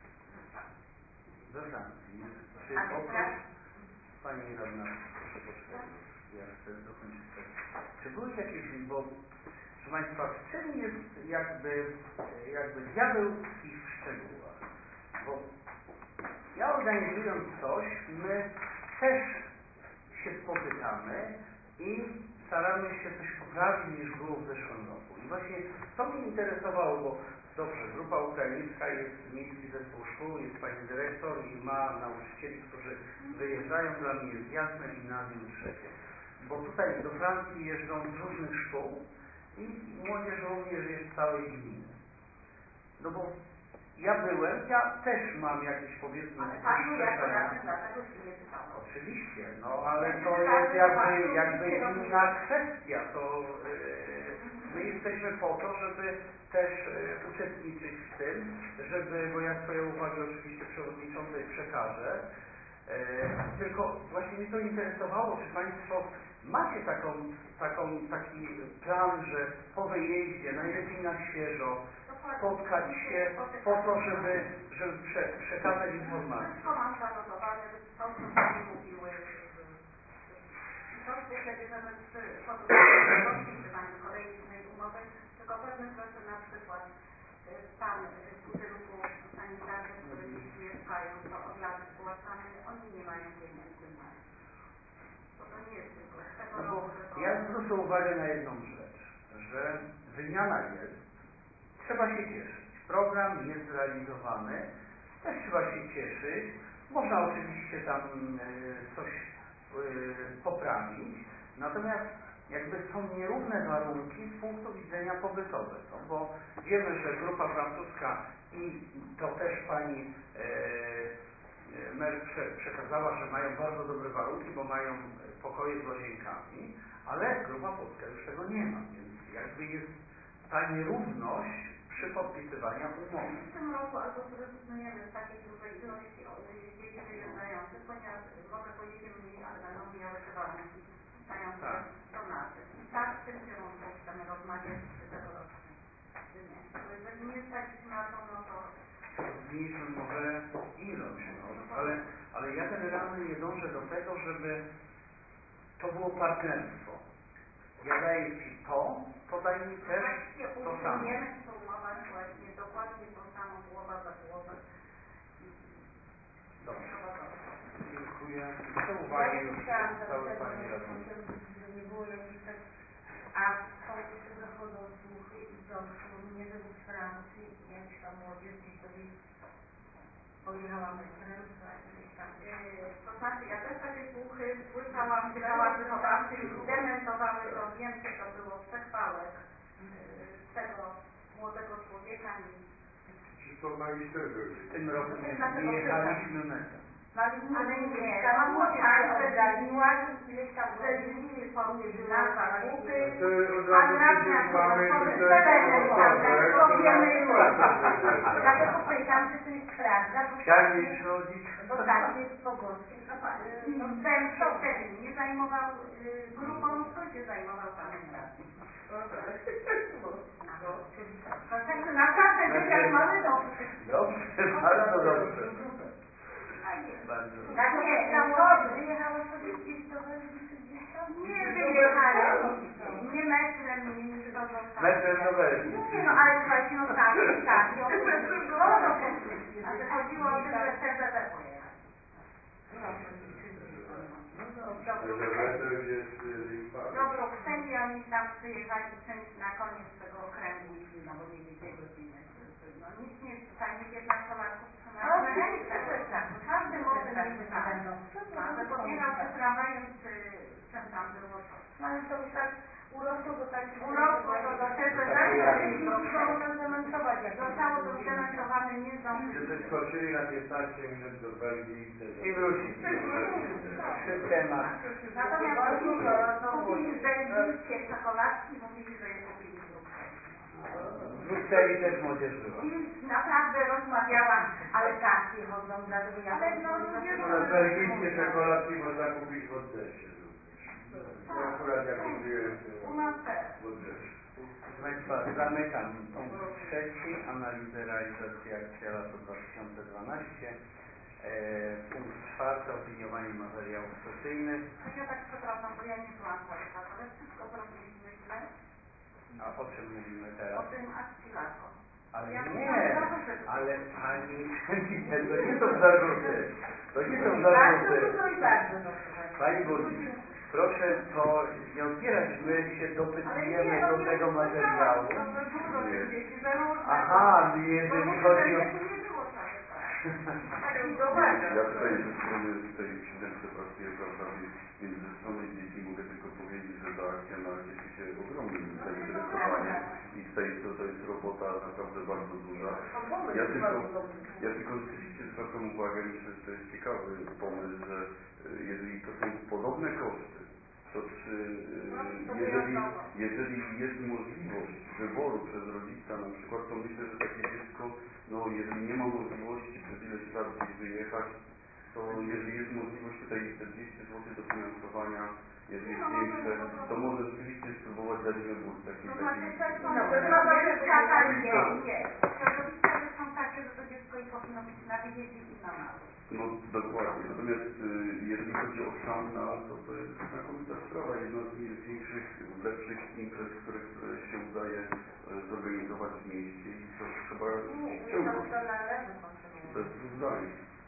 We Francji. Czy A oprócz Pani Radna, proszę poczekać, ja chcę dokończyć tak. Czy były jakieś, bo proszę Państwa, w czym jest jakby, jakby diabeł tkwi w szczegółach? Bo ja organizując coś, my też się spotykamy i staramy się coś poprawić niż było w zeszłym roku. I właśnie to mnie interesowało, bo dobrze, grupa ukraińska jest miejski zespół szkół, jest pani dyrektor i ma nauczycieli, którzy wyjeżdżają. Dla mnie jest jasne, gimnazjum trzecie. Bo tutaj do Francji jeżdżą z różnych szkół i młodzież również jest z całej gminy. No bo ja byłem, ja też mam jakieś, powiedzmy, ale Pani jako radny, dlatego się nie pytałam. Oczywiście, no ale to jest jakby, jakby inna kwestia. To yy, my jesteśmy po to, żeby też yy, uczestniczyć w tym, żeby, bo ja swoje uwagi oczywiście przewodniczącej przekażę, yy, tylko właśnie mnie to interesowało, czy Państwo macie taką, taką, taki plan, że po wyjeździe, najlepiej na świeżo, spotkać się po to, żeby, żeby prze, przekazać informacje. Wszystko mam zanotowane, to co Pani mówiły. I to zwykle bierzemy pod uwagę w podpisywaniu kolejnej umowy, tylko pewne rzeczy, na przykład Pan z budynku sanitarnych, w którym dzieci mieszkają, to od lat zgłaszamy, oni nie mają pieniędzy na to. Bo to nie jest tylko z tego no roku, bo ja zwrócę uwagę na jedną rzecz, że wymiana jest, trzeba się cieszyć. Program jest realizowany, też trzeba się cieszyć. Można oczywiście tam y, coś y, poprawić, natomiast jakby są nierówne warunki z punktu widzenia pobytowego, bo wiemy, że grupa francuska i to też pani y, mer prze, przekazała, że mają bardzo dobre warunki, bo mają pokoje z łazienkami, ale grupa polska już tego nie ma, więc jakby jest ta nierówność przy podpisywaniu umowy. W tym roku albo zrezygnujemy z takiej dużej ilości dzieci wyjeżdżających, ponieważ może pojedziemy mniej, ale będą miały te warunki stające tak. do nas. I tak w tym kierunku chcemy rozmawiać przy tegorocznej wymianie. Bo jeżeli nie stać na to, no to zmniejszymy może ilość, no, ale, ale ja generalnie dążę do tego, żeby to było partnerstwo. Ja daję Ci to, to daj mi też to samo. Umiemy sformułować właśnie dokładnie tą samą głowę za głowę. Dobrze. Dziękuję. Te Ja uwagi jeszcze już chciałam zostały zapytać, Pani bo radną. żeby nie było jakichś tak, a są jeszcze zachodzą słuchy i to nie żeby z Francji, jakaś tam młodzież gdzieś sobie pojechała metrem, gdzieś tam. Yy, to znaczy, ja też takie słuchy słyszałam, pytałam wychowawcy i dementowały to, wiem, że to było z przechwałek yy, tego młodego człowieka i Czy to magister byli? W tym roku nie, Dlatego nie jechaliśmy metrem. No ale nie, Ale mówię, nie, sama to młodzież tak, się że oddaliła i ileś tam że drzwi pomiędzy na nas zakupy, To od pan razu radny przecież mamy powie, tutaj że osobę, to która wiemy już. pracę Dlatego pytam, czy to jest prawda, bo Chciałem tak jej jest, przychodzić. bo tak jest w Pogórskiej. Yy, no, ten się wtedy nie zajmował yy, grupą, to się zajmował panem radnym. Także naprawdę wywiad mamy dobrze. Dobrze, bardzo dobrze. Bardzo dobrze. Tak nie, ta młodzież wyjechała sobie gdzieś do Węgrzy gdzieś tam? Nie wyjechali, nie metrem, nie nic to zostało. Metrem do Belgii. Nie no, ale właśnie no tak, tak, i autobusy chodzą po wszystkim. Znaczy chodziło o to, że T Z D pojechać. Elewator jest lipa. Do Brukseli oni tam przyjechali czymś na koniec tego okręgu i no bo nie wiedzieli godziny. No nic nie, tutaj nie piętnastolatków trzymają na ręce. Każdy może mieć tak. Że pobierał czy tramwajem, czy czym tam było to. No ale to już tak urosło do takiego... Urosło to do tego, że Zostało to zdementować. jak zostało to zdementowane, nie Że zdążyli. przeskoczyli na piętnaście minut do Belgii I wrócili. Trzy tematy. Natomiast kupili, kupili belgijskie czekoladki i mówili, że je kupili w Brukseli. W Brukseli też młodzież była. I naprawdę rozmawiałam, ale takie chodzą, dlatego ja... Ale no, ludzie No, belgijskie czekoladki można kupić w Odessie również. No, akurat ja kupiłem U nas też. w Odessie. Proszę Państwa, zamykam punkt trzeci, analizę realizacji akcji lato dwa tysiące dwanaście. E, punkt czwarty, opiniowanie materiałów sesyjnych. Ja tak przepraszam, bo ja nie byłam cały czas, ale wszystko zrobiliśmy źle. A o czym mówimy O teraz? tym akcji lato. Ale Ja nie, mam zarzuty. ale Pani, nie, to nie są zarzuty. To nie są Bardzo zarzuty. dużo i bardzo dobrze. Pani Burmistrz, proszę to nie odbierać, my się Ale dopytujemy nie, no do nie tego materiału. To by dużo tych dzieci, że różne. Aha, Bo jeżeli mówię, chodzi że o... wieku nie było cały czas. Tak i Ja uważam. ja tutaj ze strony tej siódemce pracuję, prawda, więc ze strony dzieci mogę tylko powiedzieć, że ta akcja na cieszy się ogromnym zainteresowaniem i tutaj to, to jest robota naprawdę bardzo duża. Ja tylko, ja tylko rzeczywiście zwracam uwagę, myślę, że to jest ciekawy pomysł, że y, jeżeli to są podobne koszty, to czy y, jeżeli, jeżeli jest możliwość wyboru przez rodzica na przykład, to myślę, że takie dziecko, no jeżeli nie ma możliwości przez ileś lat gdzieś wyjechać, to jeżeli jest możliwość tutaj te dwieście złotych dofinansowania, jeżeli jest większe, to może rzeczywiście spróbować dać wybór taki, To taki. znaczy, to są No, to środowiska jest takie, nie, środowiska też są takie, że to dziecko i powinno być na wyjeździe i na mały. No dokładnie, natomiast y, jeżeli chodzi o sam nas, to to jest znakomita sprawa, jedna z większych, lepszych imprez, które, które się udaje y, zorganizować w mieście i to trzeba ciągnąć. Bez dwóch zdań.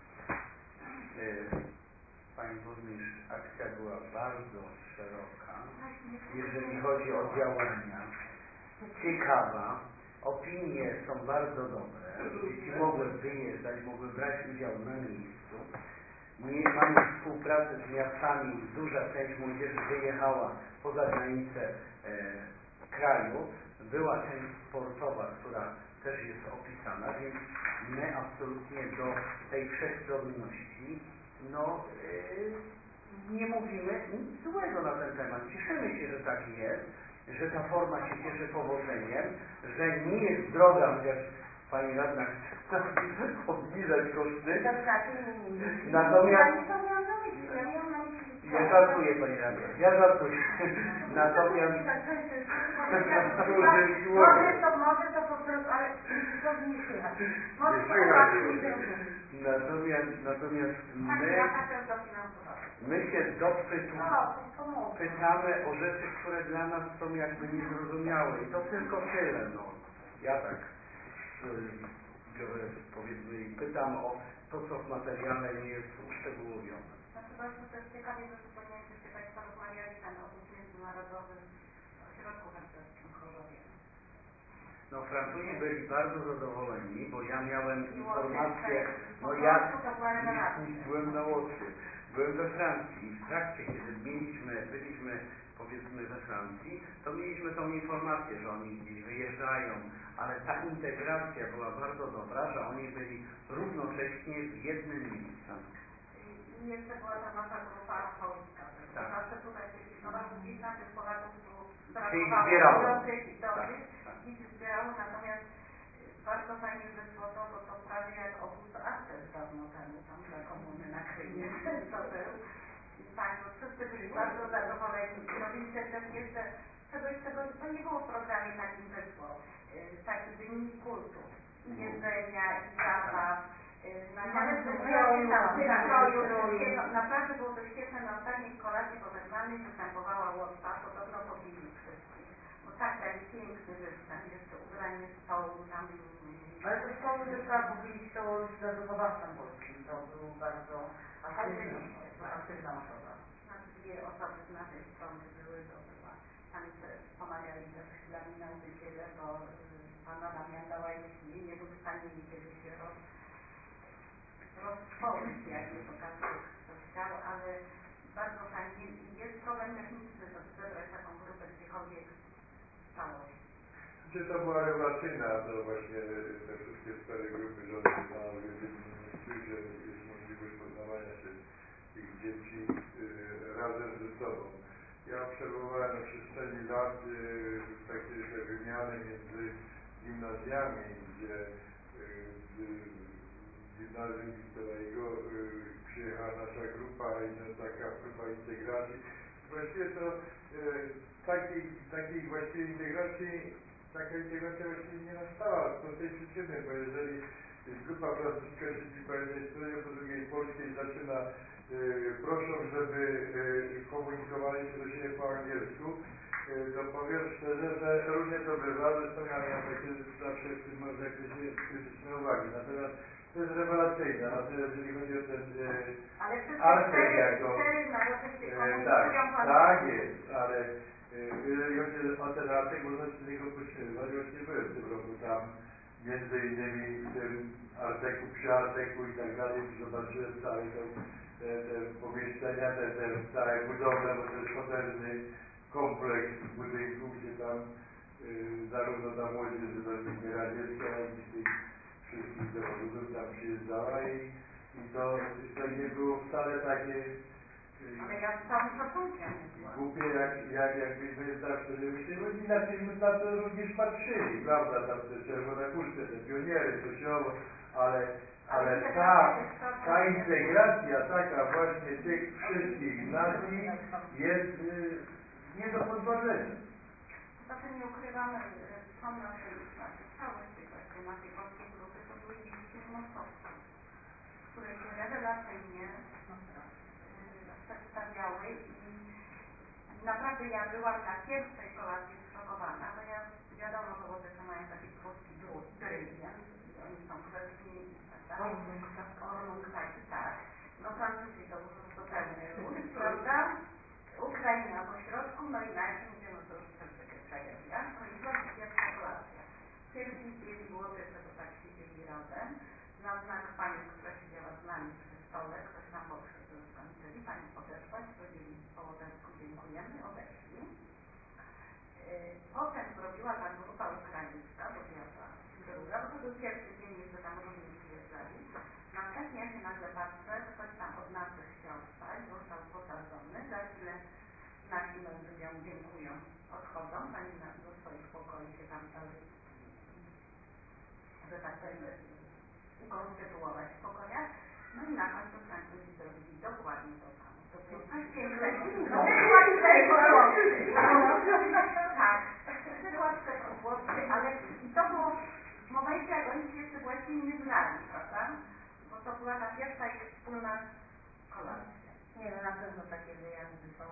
E, Pani Burmistrz, akcja była bardzo szeroka, jeżeli chodzi o działania, ciekawa, opinie są bardzo dobre, dzieci mogły wyjeżdżać, mogły brać udział na miejscu. Nie mamy współpracy z miastami, duża część młodzieży wyjechała poza granice e, kraju, była część sportowa, która też jest opisana, więc my absolutnie do tej wszechstronności no, yy, nie mówimy nic złego na ten temat. Cieszymy się, że tak jest, że ta forma się cieszy powodzeniem, że nie jest droga, chociaż Pani Radna chce obniżać koszty. Natomiast ja żartuję, Pani Radna, ja żartuję. Natomiast Może to, może to po prostu, ale to nie słychać. Może to chłopaki nie zrozumieli. Natomiast, natomiast Tak, my, ja tak też dofinansowałam. my się dopytu, No, to pomogło. pytamy o rzeczy, które dla nas są jakby niezrozumiałe i to tylko tyle, no. Ja tak biorę, powiedzmy, i pytam o to, co w materiale nie jest uszczegółowione. Znaczy bardzo też ciekawie, że wspomnieliście Państwo rozmawiali ten o tym międzynarodowym ośrodku harcerskim w Chorzowie. No Francuzi byli bardzo zadowoleni, bo ja miałem informację, no ja byłem na Łotwie, byłem we Francji i w trakcie, kiedy mieliśmy, byliśmy powiedzmy we Francji, to mieliśmy tą informację, że oni gdzieś wyjeżdżają, ale ta integracja była bardzo dobra, że oni byli równocześnie w jednym miejscu. I jeszcze była ta nasza grupa polska. Tak. Zawsze tutaj no gdzieś na tych Polaków tu Czyli brakowało zbierało. dobrych i dobrych Tak, tak. i się zbierały, natomiast bardzo fajnie wyszło to, bo to prawie jak obóz Artes dawno temu, tam za komuny na Krymie to był. I tak, no wszyscy byli bardzo zadowoleni i robiliście też jeszcze czegoś, czego to nie było w programie takim wyszło. Takie dni kultu i jedzenia, i zabaw. Nawet wykroju, wykroju, naprawdę było to świetne, na ostatniej kolacji pożegnanej występowała Łotwa, podobno pobili wszystkich, bo tak dali piękny występ, jeszcze ubranie stołu tam. Ale to stołu też trzeba powiedzieć, to ze wychowawcą polskim, to był bardzo aktywna, aktywna osoba. Znaczy dwie osoby z naszej strony były, to była, tam jeszcze pomagali też chwilami nauczyciele, bo pan Adam Jandała jeśli nie był w stanie jej kiedyś roz roztworzyć, jakby to każdy ktoś chciał, ale bardzo fajnie. Jest problem techniczny, żeby zebrać taką grupę gdziekolwiek w całości. Gdzie to była rewelacyjna, to właśnie te wszystkie cztery grupy rządy znalazły w jednym miejscu, że jest możliwość poznawania się tych dzieci y, razem ze sobą. Ja obserwowałem na przestrzeni lat y, takie te wymiany między gimnazjami, gdzie y, y, gimnazjum Wittelego y, przyjechała nasza grupa i no, taka próba integracji. Właściwie to y, takiej, takiej właściwie integracji, taka integracja właściwie nie nastała z prostej przyczyny, bo jeżeli grupa francuska siedzi po jednej stronie, po drugiej polskiej zaczyna, y, proszą, żeby y, komunikowali się do siebie po angielsku, y, to powiem szczerze, że różnie to bywa, zresztą ja miałem takie zawsze w tym zakresie krytyczne uwagi. Natomiast to jest rewelacyjne, natomiast jeżeli chodzi o ten e, Artek jako... cztery narody się E, komunikują tak, tak jest, ale e, jeżeli chodzi o ten Artek, można się z niego pośmiewać. Właśnie byłem w tym roku tam, między innymi w tym Arteku, przy Arteku i tak dalej, zobaczyłem całe te, te, te pomieszczenia, te, te całe budowle, bo to jest potężny kompleks budynków, gdzie tam e, zarówno ta młodzież wybitnie radziecka, jak i tych wszystkich zawodów tam przyjeżdżała i, i to, to nie było wcale takie ale ja z całym szacunkiem głupie, jak, jak, jak my zawsze myśleli, bo inaczej my na to również patrzyli, prawda, tam te czerwone kurtki, te pioniery, coś owo, ale, ale ta, ta integracja taka właśnie tych wszystkich nacji jest y, nie do podważenia. Znaczy nie ukrywamy, są nasze, znaczy całości właśnie naszej polskiej grupy, to były dzieci mostowskie, które się rewelacyjnie przedstawiały i naprawdę ja byłam na pierwszej kolacji zszokowana, bo ja wiadomo, że Łotysze mają taki krótki drygiel i oni są grzeczni i tak dalej. Orlung taki, tak. No Francuzi to już zupełnie luz, prawda? Ukraina po środku, no i nasi ludzie, no to już też będzie tragedia. Kończyła się pierwsza kolacja. Pierwsi zdjęli Łotysze, to tak siedzieli razem. Na znak pani, która siedziała z nami przy stole, ktoś tam podszedł do skończyli, pani podeszła, powiedzieli po łotewsku dziękujemy, odeszli. Potem zrobiła ta grupa ukraińska, bo zjadła druga, bo to był pierwszy dzień, jeszcze tam różnie przyjeżdżali. Następnie ja się nagle patrzę, ktoś tam od naszych chciał wstać, został posadzony, za chwilę nasi mężu ją dziękują, odchodzą, zanim do swoich pokoi się tam dalej, że tak powiem, ukonstytuować w pokojach. No i na końcu Francuzi zrobili dokładnie to samo. To było coś pięknego. No dokładnie tego. Tak. była ta pierwsza ich wspólna kolacja. Nie no, na pewno takie wyjazdy są.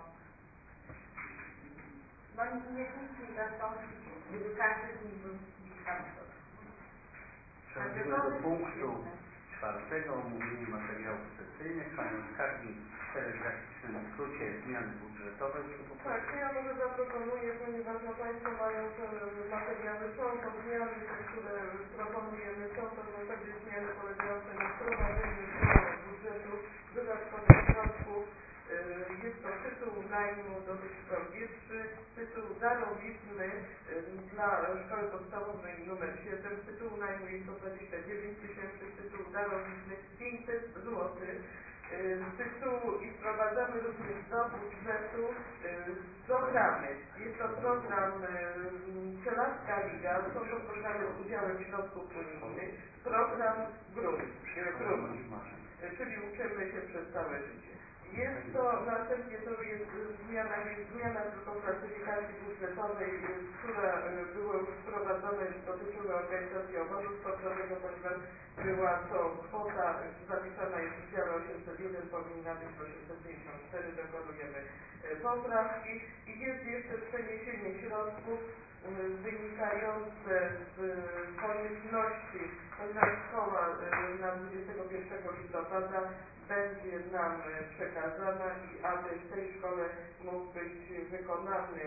No nie nic mi zastąpić, gdyby każdy z nich był gdzieś tam. Przechodzimy do punktu czwartego, omówienie materiałów sesyjnych. Panią Skarbnik w telegraficznym skrócie zmiany budżetowe. Tak, to ja może zaproponuję, ponieważ no, Państwo mają te materiały, są to zmiany, te, które proponujemy, są to w zasadzie zmiany polegające na wprowadzeniu do budżetu dodatkowych środków. Jest to tytuł najmu, dotyczy to wieży, tytuł darowizny dla szkoły podstawowej numer siedem, tytuł najmu jest to dwadzieścia dziewięć tysięcy, tytuł darowizny pięćset złotych. Z tytułu i wprowadzamy również do budżetu programy. Jest to program Strzelecka Liga, są to programy z udziałem środków unijnych, program Grunt, Grunt, czyli uczymy się przez całe życie. Jest to, następnie to jest zmiana, jest zmiana tylko klasyfikacji budżetowej, która była już wprowadzona, już dotyczyły organizacji obozu sportowego, ponieważ była to kwota zapisana jest w dziale osiemset jeden, powinna być osiemset pięćdziesiąt cztery, dokonujemy poprawki i jest jeszcze przeniesienie środków wynikające z konieczności, ponieważ szkoła na dwudziestego pierwszego listopada będzie nam przekazana i aby w tej szkole mógł być wykonany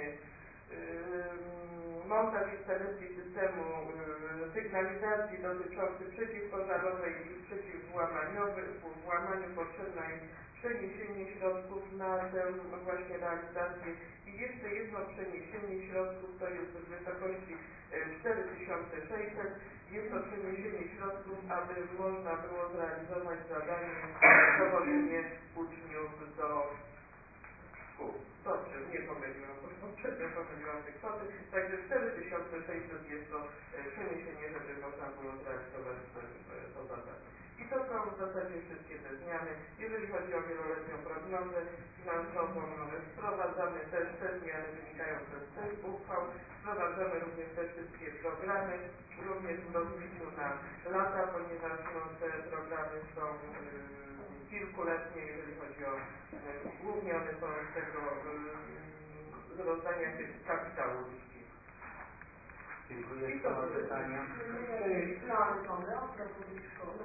yy, montaż instalacji systemu yy, sygnalizacji dotyczący przeciwpożarowej i przeciwwłamaniowej, w włamaniu potrzebne jest przeniesienie środków na tę właśnie realizację i jeszcze jedno przeniesienie środków, to jest w wysokości cztery tysiące sześćset. Jest to przeniesienie środków, aby można było zrealizować zadanie dowożenie uczniów do szkół. Dobrze, nie pomyliłam, bo poprzednio pomyliłam te kwoty. Także cztery tysiące sześćset jest to przeniesienie, żeby można było zrealizować to zadanie. I to są w zasadzie wszystkie te zmiany. Jeżeli chodzi o wieloletnią prognozę finansową, wprowadzamy też te zmiany wynikające z tych uchwał. Wprowadzamy również te wszystkie programy, również w rozliczu na lata, ponieważ no, te programy są yy, kilkuletnie, jeżeli chodzi o, yy, głównie one są z tego yy, z rozdania kapitału ludzkiego. Dziękuję. Kto ma pytania? Plany mamy, a propos tej szkoły.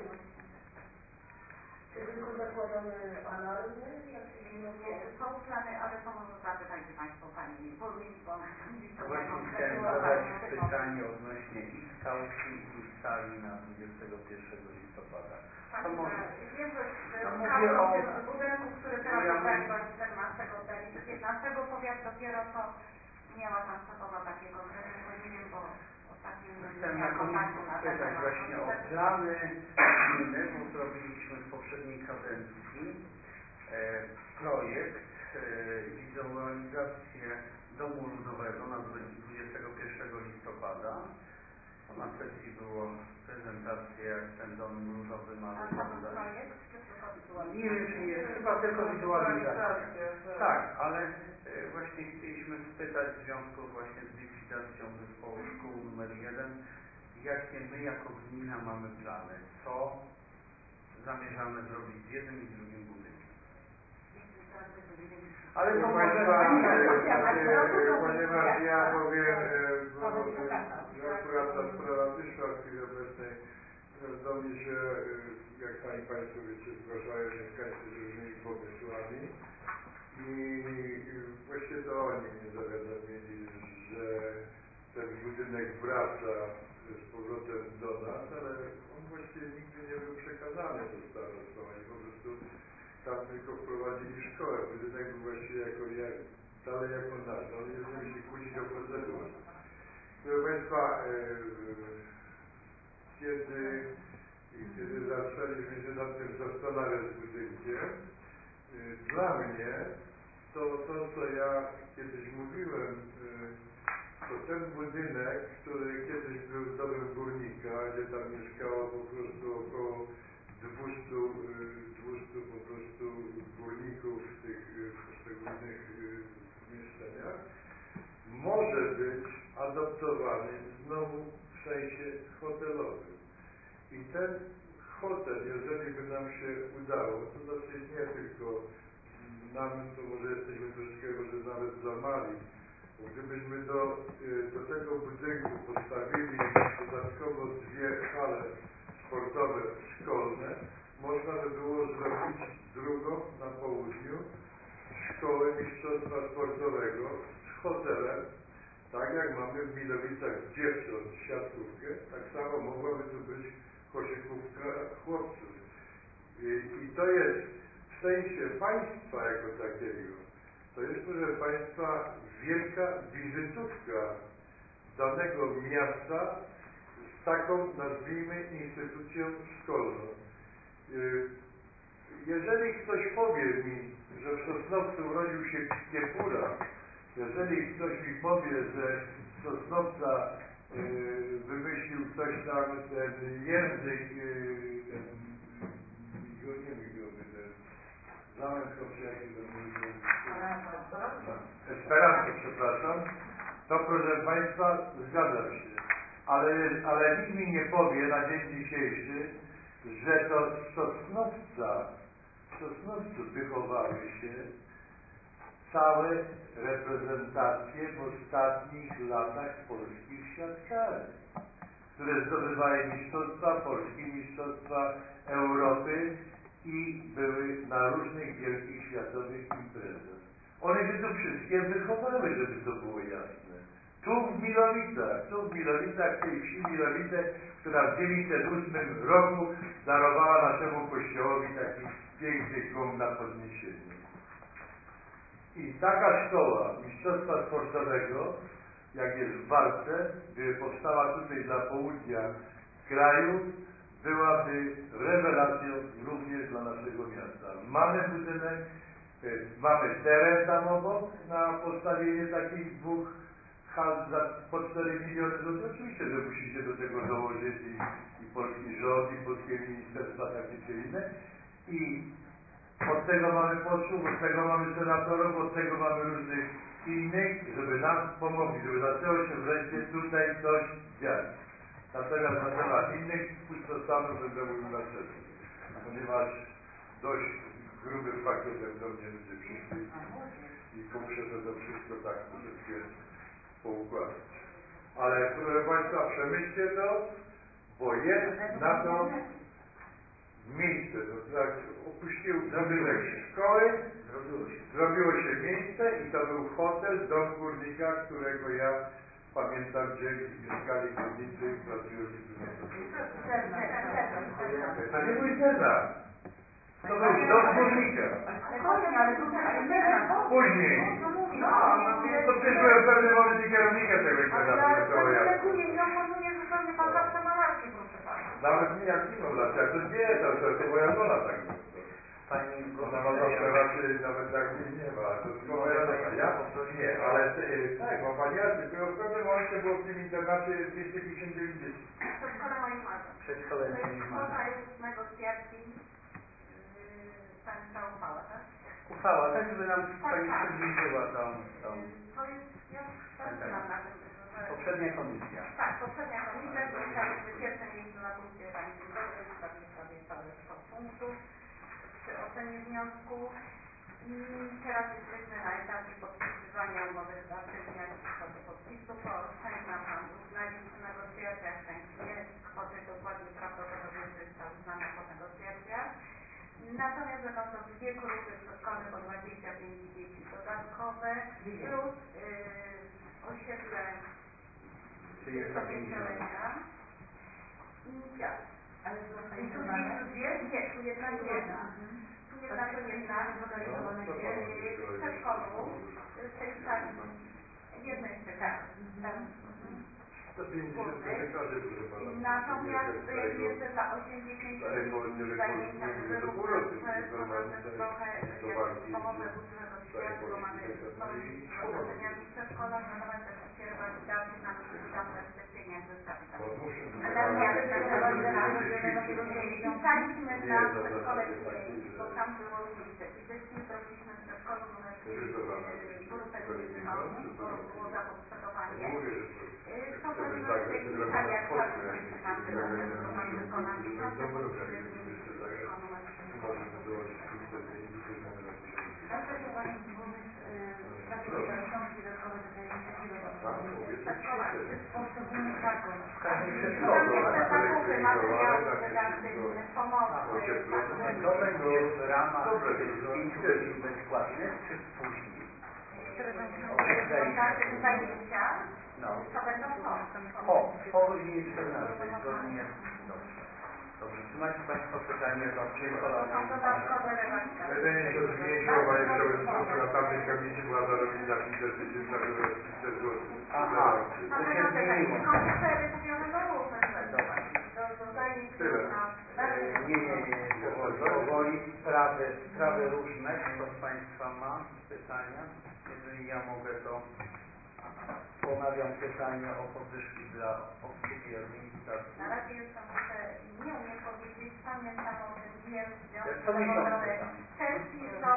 Czy tylko zakładamy alarmy? Są plany, ale to może zapytajcie Państwo Pani Burmistrz, bo ona gdzieś to Właśnie chciałem zadać pytanie odnośnie i skałki, i sali na dwudziestego pierwszego listopada. To może... Wiem, że No w mówię o... budynku, który teraz ja oddali do czternastego, piętnastego powiat dopiero to miała tam szefowa takie konkretne, bo nie wiem, bo ostatnio Chciałem na koniec spytać właśnie o plany gminy, bo zrobiliśmy w poprzedniej kadencji e, projekt, e, wizualizację domu ludowego na dwudziestego pierwszego listopada. Na sesji było prezentacja, jak ten dom ludowy ma wyglądać. Nie wiem, czy nie, chyba tylko wizualizacja. Tak, ale e, właśnie chcieliśmy spytać w związku właśnie z likwidacją zespołu szkół numer jeden, jakie my jako gmina mamy plany, co zamierzamy zrobić z jednym i z drugim budynkiem. Ale to może ponieważ ja powiem, bo akurat ta sprawa wyszła w chwili obecnej do mnie się, jak sami Państwo wiecie, zgłaszają mieszkańcy z różnymi pomysłami i właściwie to oni mnie zawiadomili, że ten budynek wraca z powrotem do nas, ale on właściwie nigdy nie był przekazany do starostwa. Oni po prostu tam tylko wprowadzili szkołę. Budynek był właściwie jako, jak, dalej jako nasz. Oni nie będziemy się kłócić o procedurę. Proszę Państwa, kiedy, kiedy zaczęliśmy się nad tym zastanawiać z budynkiem, dla mnie to, to co ja kiedyś mówiłem, to ten budynek, który kiedyś był domem górnika, gdzie tam mieszkało po prostu około dwieście, dwieście po prostu górników w tych poszczególnych mieszkaniach, może być adaptowany znowu w sensie hotelowym. I ten kwotę, jeżeli by nam się udało, to znaczy nie tylko nam, to może jesteśmy troszeczkę może nawet za mali, bo gdybyśmy do, do tego budynku postawili dodatkowo dwie hale sportowe szkolne, można by było zrobić drugą na południu szkołę mistrzostwa sportowego z hotelem, tak jak mamy w Milowicach dziewcząt siatkówkę, tak samo mogłaby tu być koszykówka chłopców. I, I to jest w sensie państwa jako takiego, to jest, proszę Państwa, wielka wizytówka danego miasta z taką, nazwijmy, instytucją szkolną. Jeżeli ktoś powie mi, że w Sosnowcu urodził się Kiepura, jeżeli ktoś mi powie, że z Sosnowca yy, wymyślił ktoś tam ten język, yy, ten, go nie migowy, ten zamek przyjaciół, Esperanto, przepraszam, to proszę Państwa, zgadzam się. Ale, ale nikt mi nie powie na dzień dzisiejszy, że to z Sosnowca, w Sosnowcu wychowały się całe reprezentacje w ostatnich latach polskich siatkarzy, które zdobywały mistrzostwa Polski, mistrzostwa Europy i były na różnych wielkich światowych imprezach. One się tu wszystkie wychowały, żeby to było jasne. Tu w Milowicach, tu w Milowicach, w tej wsi Milowice, która w dziewięćset ósmym roku darowała naszemu kościołowi taki piękny kom na podniesienie. I taka szkoła mistrzostwa sportowego, jak jest w Walce, gdyby powstała tutaj dla południa kraju, byłaby rewelacją również dla naszego miasta. Mamy budynek, mamy teren tam obok na postawienie takich dwóch hal za po cztery miliony złotych. Oczywiście, że musicie do tego dołożyć i, i polski rząd, i polskie ministerstwa takie czy inne. I od tego mamy posłów, od tego mamy senatorów, od tego mamy różnych innych, żeby nam pomogli, żeby zaczęło się wreszcie tutaj coś dziać. Natomiast na temat innych pustostanów będę mówił następnie, ponieważ dość grubym pakietem do mnie ludzie przyszli i muszę to wszystko tak troszeczkę poukładać. Ale proszę Państwa, przemyślcie to, bo jest na to miejsce, to jak opuścił budynek szkoły, zrobiło się. zrobiło się miejsce i to był hotel, dom górnika, którego ja pamiętam, gdzie mieszkali górnicy pracujący tu na to. To nie był internat. To był dom górnika. Później. To przecież byłem w pewnym momencie kierownikiem tego internatu. Ale ja neguję, nie oponuje zupełnie pan zawsze ma rację, proszę Pana. Nawet nie, jak nie mam racji, a to nie, to, to, to moja żona tak mówi. Pani Ona ma zawsze rację, nawet jak mnie nie ma, to tylko moja żona. Ja nie, ale tak, ma Pani rację, tylko w pewnym momencie było w tym internacie dwieście pięćdziesiąt dziewięć dzieci. Przedszkole moich marzeń. Przedszkole moich marzeń. Kwota jest ósmego kwietnia. Ta uchwała, tak? Uchwała, tak żeby nam Pani przybliżyła tą, tą... To jest, ja pracowałam na tym, że... Poprzednia komisja. Tak, poprzednia komisja zgłaszaliśmy pierwsze miejsce na punkcie Pani Dzień dobry, prawie, prawie całe sto punktów przy ocenie wniosku i teraz jesteśmy na etapie podpisywania umowy zatrudnienia w kwoty podpisu. Część nam Pan uznali przy negocjacjach, część nie. Kwoty dokładnie prawdopodobnie została uznana po negocjacjach. Natomiast będą to dwie grupy przedszkolne po dwadzieścia pięć dzieci dodatkowe plus yy, osiedle trzydziestopięciolecia i dziad. Ale I tu dwie, tu dwie? Nie, tu jedna i jedna. Tu jedna i jedna w przedszkolu, w tej sali, w jednej z tych To pięćdziesiąt lekarzy, proszę Pana. Natomiast jeszcze dla osiemdziesięciu dzieci zajęcia wyrównawcze, to nam też trochę jakby pomoże budżet oświaty, bo mamy z zasadnieniami w przedszkolach, natomiast też się rewalidacji nam nie uda wreszcie pieniędzy z kapitału. Pisaliśmy na przedszkole pięć, bo tam było miejsce. I byśmy zrobiliśmy w przedszkolu numer pięć grupę dzieci małych, bo było zapotrzebowanie. To będziemy w tej chwili, jak mamy mamy wykonać, to mamy wykonać, może wywołać krótce zmienić te zmiany na poziomie. Dlaczego Pani Burmistrz w takie środki dodatkowe do tej inicjatywy Tak, obiecać w poszczególnych zakonach? Każdy Tam przedszkolu. jeszcze zakupy materiałów redakcyjnych, pomocy, To będzie w ramach pięciu godzin bezpłatnych, czy później? które będą Określaliśmy. takie zajęcia, No. to będą po. Po, po godzinie czternastej, zgodnie. Dobrze. Dobrze. Czy macie Państwo pytanie do przedszkolania? Dodatkowe relacje. Jedynie się zmniejszyło, Panie Przewodniczący, na tamtej komisji była zarobić za tysięcy, a teraz pięćset złotych. Aha, to się zmieniło. Komputery kupione do różnych Dobra. do, do zajęć Tyle. na... E, Nie, nie, nie, powoli, powoli. Sprawy, sprawy różne. Kto z Państwa ma pytania? Jeżeli ja mogę, to ponawiam pytanie o podwyżki dla obsługi administracji. Na razie jeszcze muszę nie umiem powiedzieć, pamiętam o tym, jest w Jak związku co miesiąc zawodowej tam. sesji są.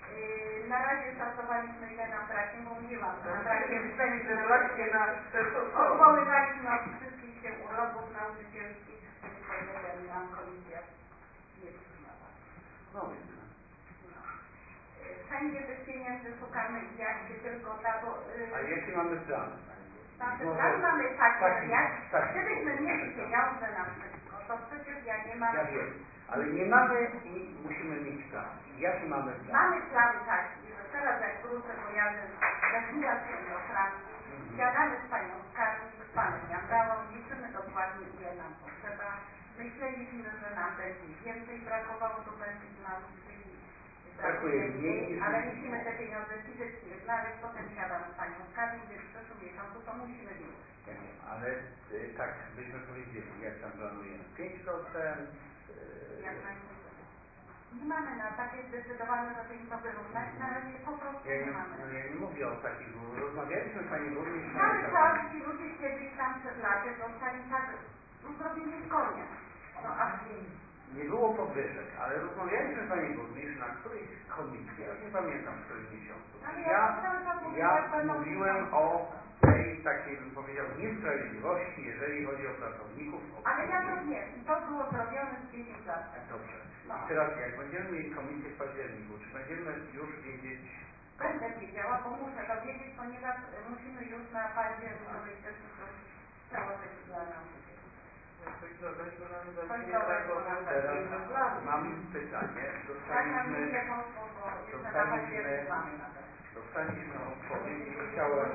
Yy, na razie szacowaliśmy ile nam braknie, bo mówiłam, że nam braknie Będzie właśnie na te odwoływaliśmy od wszystkich się urlopów nauczycielskich, tylko jeden nam komisja nie przyznała. No widzę. No. Yy, Wszędzie tych pieniędzy szukamy, jak się tylko da, bo... Yy, A jaki mamy plan? Znaczy, Może plan mamy taki, taki, że jak, taki. gdybyśmy mieli pieniądze na wszystko, to przecież ja nie mam... Ja wiem, ale nie mamy i musimy mieć plan. Jaki mamy plan? Mamy plan taki, że teraz jak wrócę, pojadę we wnioskiem do Francji, siadamy z panią skarbnik, z panem Jandałą, liczymy dokładnie ile nam potrzeba. Myśleliśmy, że nam będzie więcej brakowało subwencji dla nauczycieli, Brakuje mniej niż ale musimy. musimy te pieniądze fizycznie znaleźć, potem siadamy z panią skarbnik, więc w przyszłym miesiącu to musimy wiedzieć. Ja wiem, ale y, tak byśmy powiedzieli, jak tam planujemy. pięć procent. Y, Jak najmniej. Nie mamy na takie zdecydowane, żeby im to wyrównać, na razie po prostu ja nie nie, mamy. no ja nie mówię o takich, rozmawialiśmy Pani Burmistrz. Cały czas ci ludzie kiedyś tam przed laty zostali tak zrobili z konia. No aż Nie było podwyżek, ale rozmawialiśmy Pani Burmistrz na którejś komisji, już nie pamiętam w którym miesiącu. ale Ja, ja cały czas mówię, ja jak będą mówiłem pieniądze. o tej takiej, bym powiedział, niesprawiedliwości, jeżeli chodzi o pracowników. Ale ja to wiem i to było zrobione z dziesięć lat temu. Dobrze. No. I teraz jak będziemy mieli komisję w październiku, czy będziemy już wiedzieć... Będę wiedziała, bo muszę to wiedzieć, ponieważ musimy już na październikowej sesji coś przełożyć dla nauczycieli. Coś dodać, bo nam Coś właśnie dodać, tak bo nam Teraz plan. mam pytanie. Tak nam Dostaliśmy, nie poszło, bo jeszcze na dostaliśmy, październik mamy na to. dostaliśmy odpowiedź i chciałem,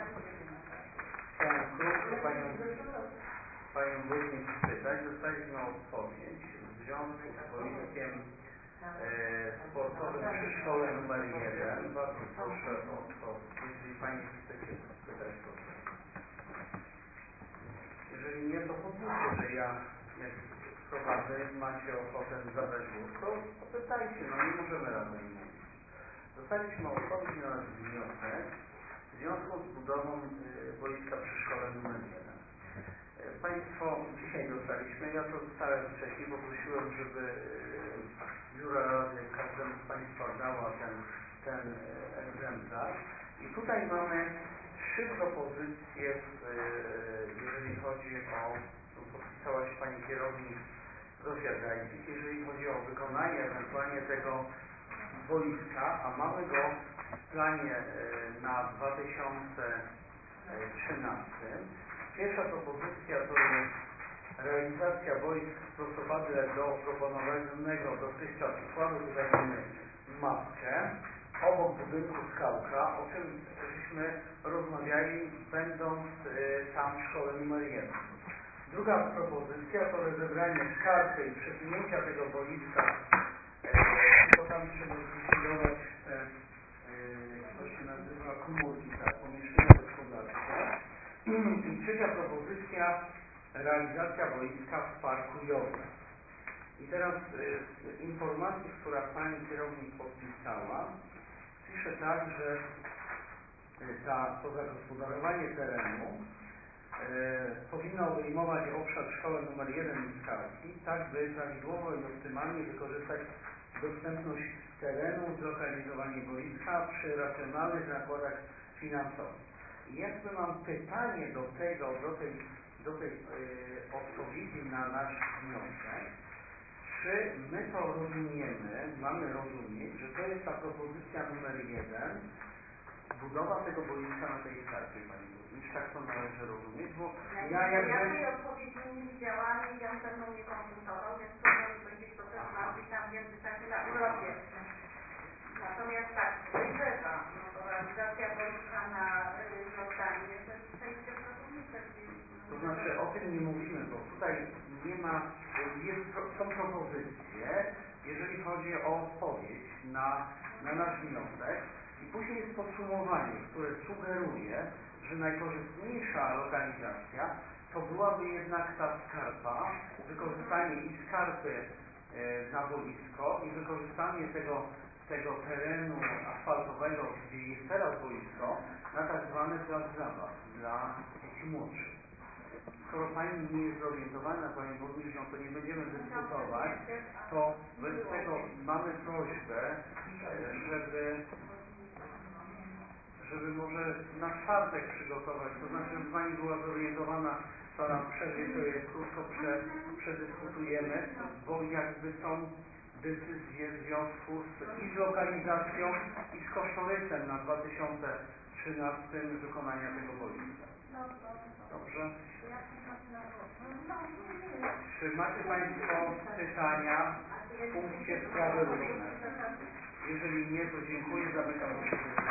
chciałem krótko Panią, Panią Burmistrz spytać. Dostaliśmy odpowiedź w związku z boiskiem e, sportowym przy szkole numer jeden. Bardzo proszę o to, jeżeli Pani chcecie spytać, proszę. Jeżeli nie, to pozwólcie, że ja jak prowadzę, macie ochotę zabrać głos, to popytajcie, no nie możemy razem mówić. Dostaliśmy odpowiedź na nasz wniosek w związku z budową y, boiska przy szkole numer jeden. Y, Państwo dzisiaj dostaliśmy, ja to dostałem wcześniej, bo prosiłem, żeby y, biura rady każdemu z Państwa dała ten, ten y, egzemplarz. I tutaj mamy trzy propozycje, y, jeżeli chodzi o, podpisała się Pani kierownik Zofia Gajcik, jeżeli chodzi o wykonanie ewentualnie tego boiska, a mamy go w planie na dwa tysiące trzynastym. Pierwsza propozycja to jest realizacja boisk w prostopadle do proponowanego dotychczas układu. Tutaj mamy mapkę obok budynku Skałka, o czym żeśmy rozmawiali, będąc tam w szkole numer jeden. Druga propozycja to rozebranie szkarpy i przesunięcia tego boiska, tylko tam trzeba zlikwidować te, jak to się nazywa, komórki, tak, pomieszczenia gospodarcze. I trzecia propozycja, realizacja boiska w parku Jodla. I teraz z informacji, która Pani kierownik podpisała, pisze tak, że ta, to zagospodarowanie terenu E, powinno obejmować obszar szkoły numer jeden i Skałki, tak by prawidłowo i optymalnie wykorzystać dostępność terenu, zlokalizowanie boiska przy racjonalnych nakładach finansowych. I jakby mam pytanie do tego, do tej, do tej e, odpowiedzi na nasz wniosek, czy my to rozumiemy, mamy rozumieć, że to jest ta propozycja numer jeden, budowa tego boiska na tej skarpie, Pani Burmistrz, tak to należy rozumieć, bo ja jak Ja weź... tej odpowiedzi nie widziałam i on ze mną nie konsultował, więc trudno mi powiedzieć, bo też mam być tam w międzyczasie na urlopie. Natomiast tak, dojrzewa, no to realizacja boiska na y, Jordanie, to jest przejście w pracownicze, To znaczy o tym nie mówimy, bo tutaj nie ma, jest, są propozycje, jeżeli chodzi o odpowiedź na, na nasz wniosek i później jest podsumowanie, które sugeruje, że najkorzystniejsza lokalizacja to byłaby jednak ta skarpa, wykorzystanie i skarpy e, na boisko i wykorzystanie tego, tego terenu asfaltowego, gdzie jest teraz boisko, na tak zwany plac zabaw dla dzieci młodszych. Skoro Pani nie jest zorientowana, Pani Burmistrz, no to nie będziemy dyskutować, to wobec tego mamy prośbę, żeby, żeby może na czwartek przygotować, to znaczy, żeby Pani była zorientowana, to na przerwie sobie krótko prze, przedyskutujemy, bo jakby są decyzje w związku z, i z lokalizacją, i z kosztorysem na dwa tysiące trzynastym wykonania tego boiska. Dobrze? Czy macie Państwo pytania w punkcie sprawy różne? Jeżeli nie, to dziękuję, zamykam posiedzenie.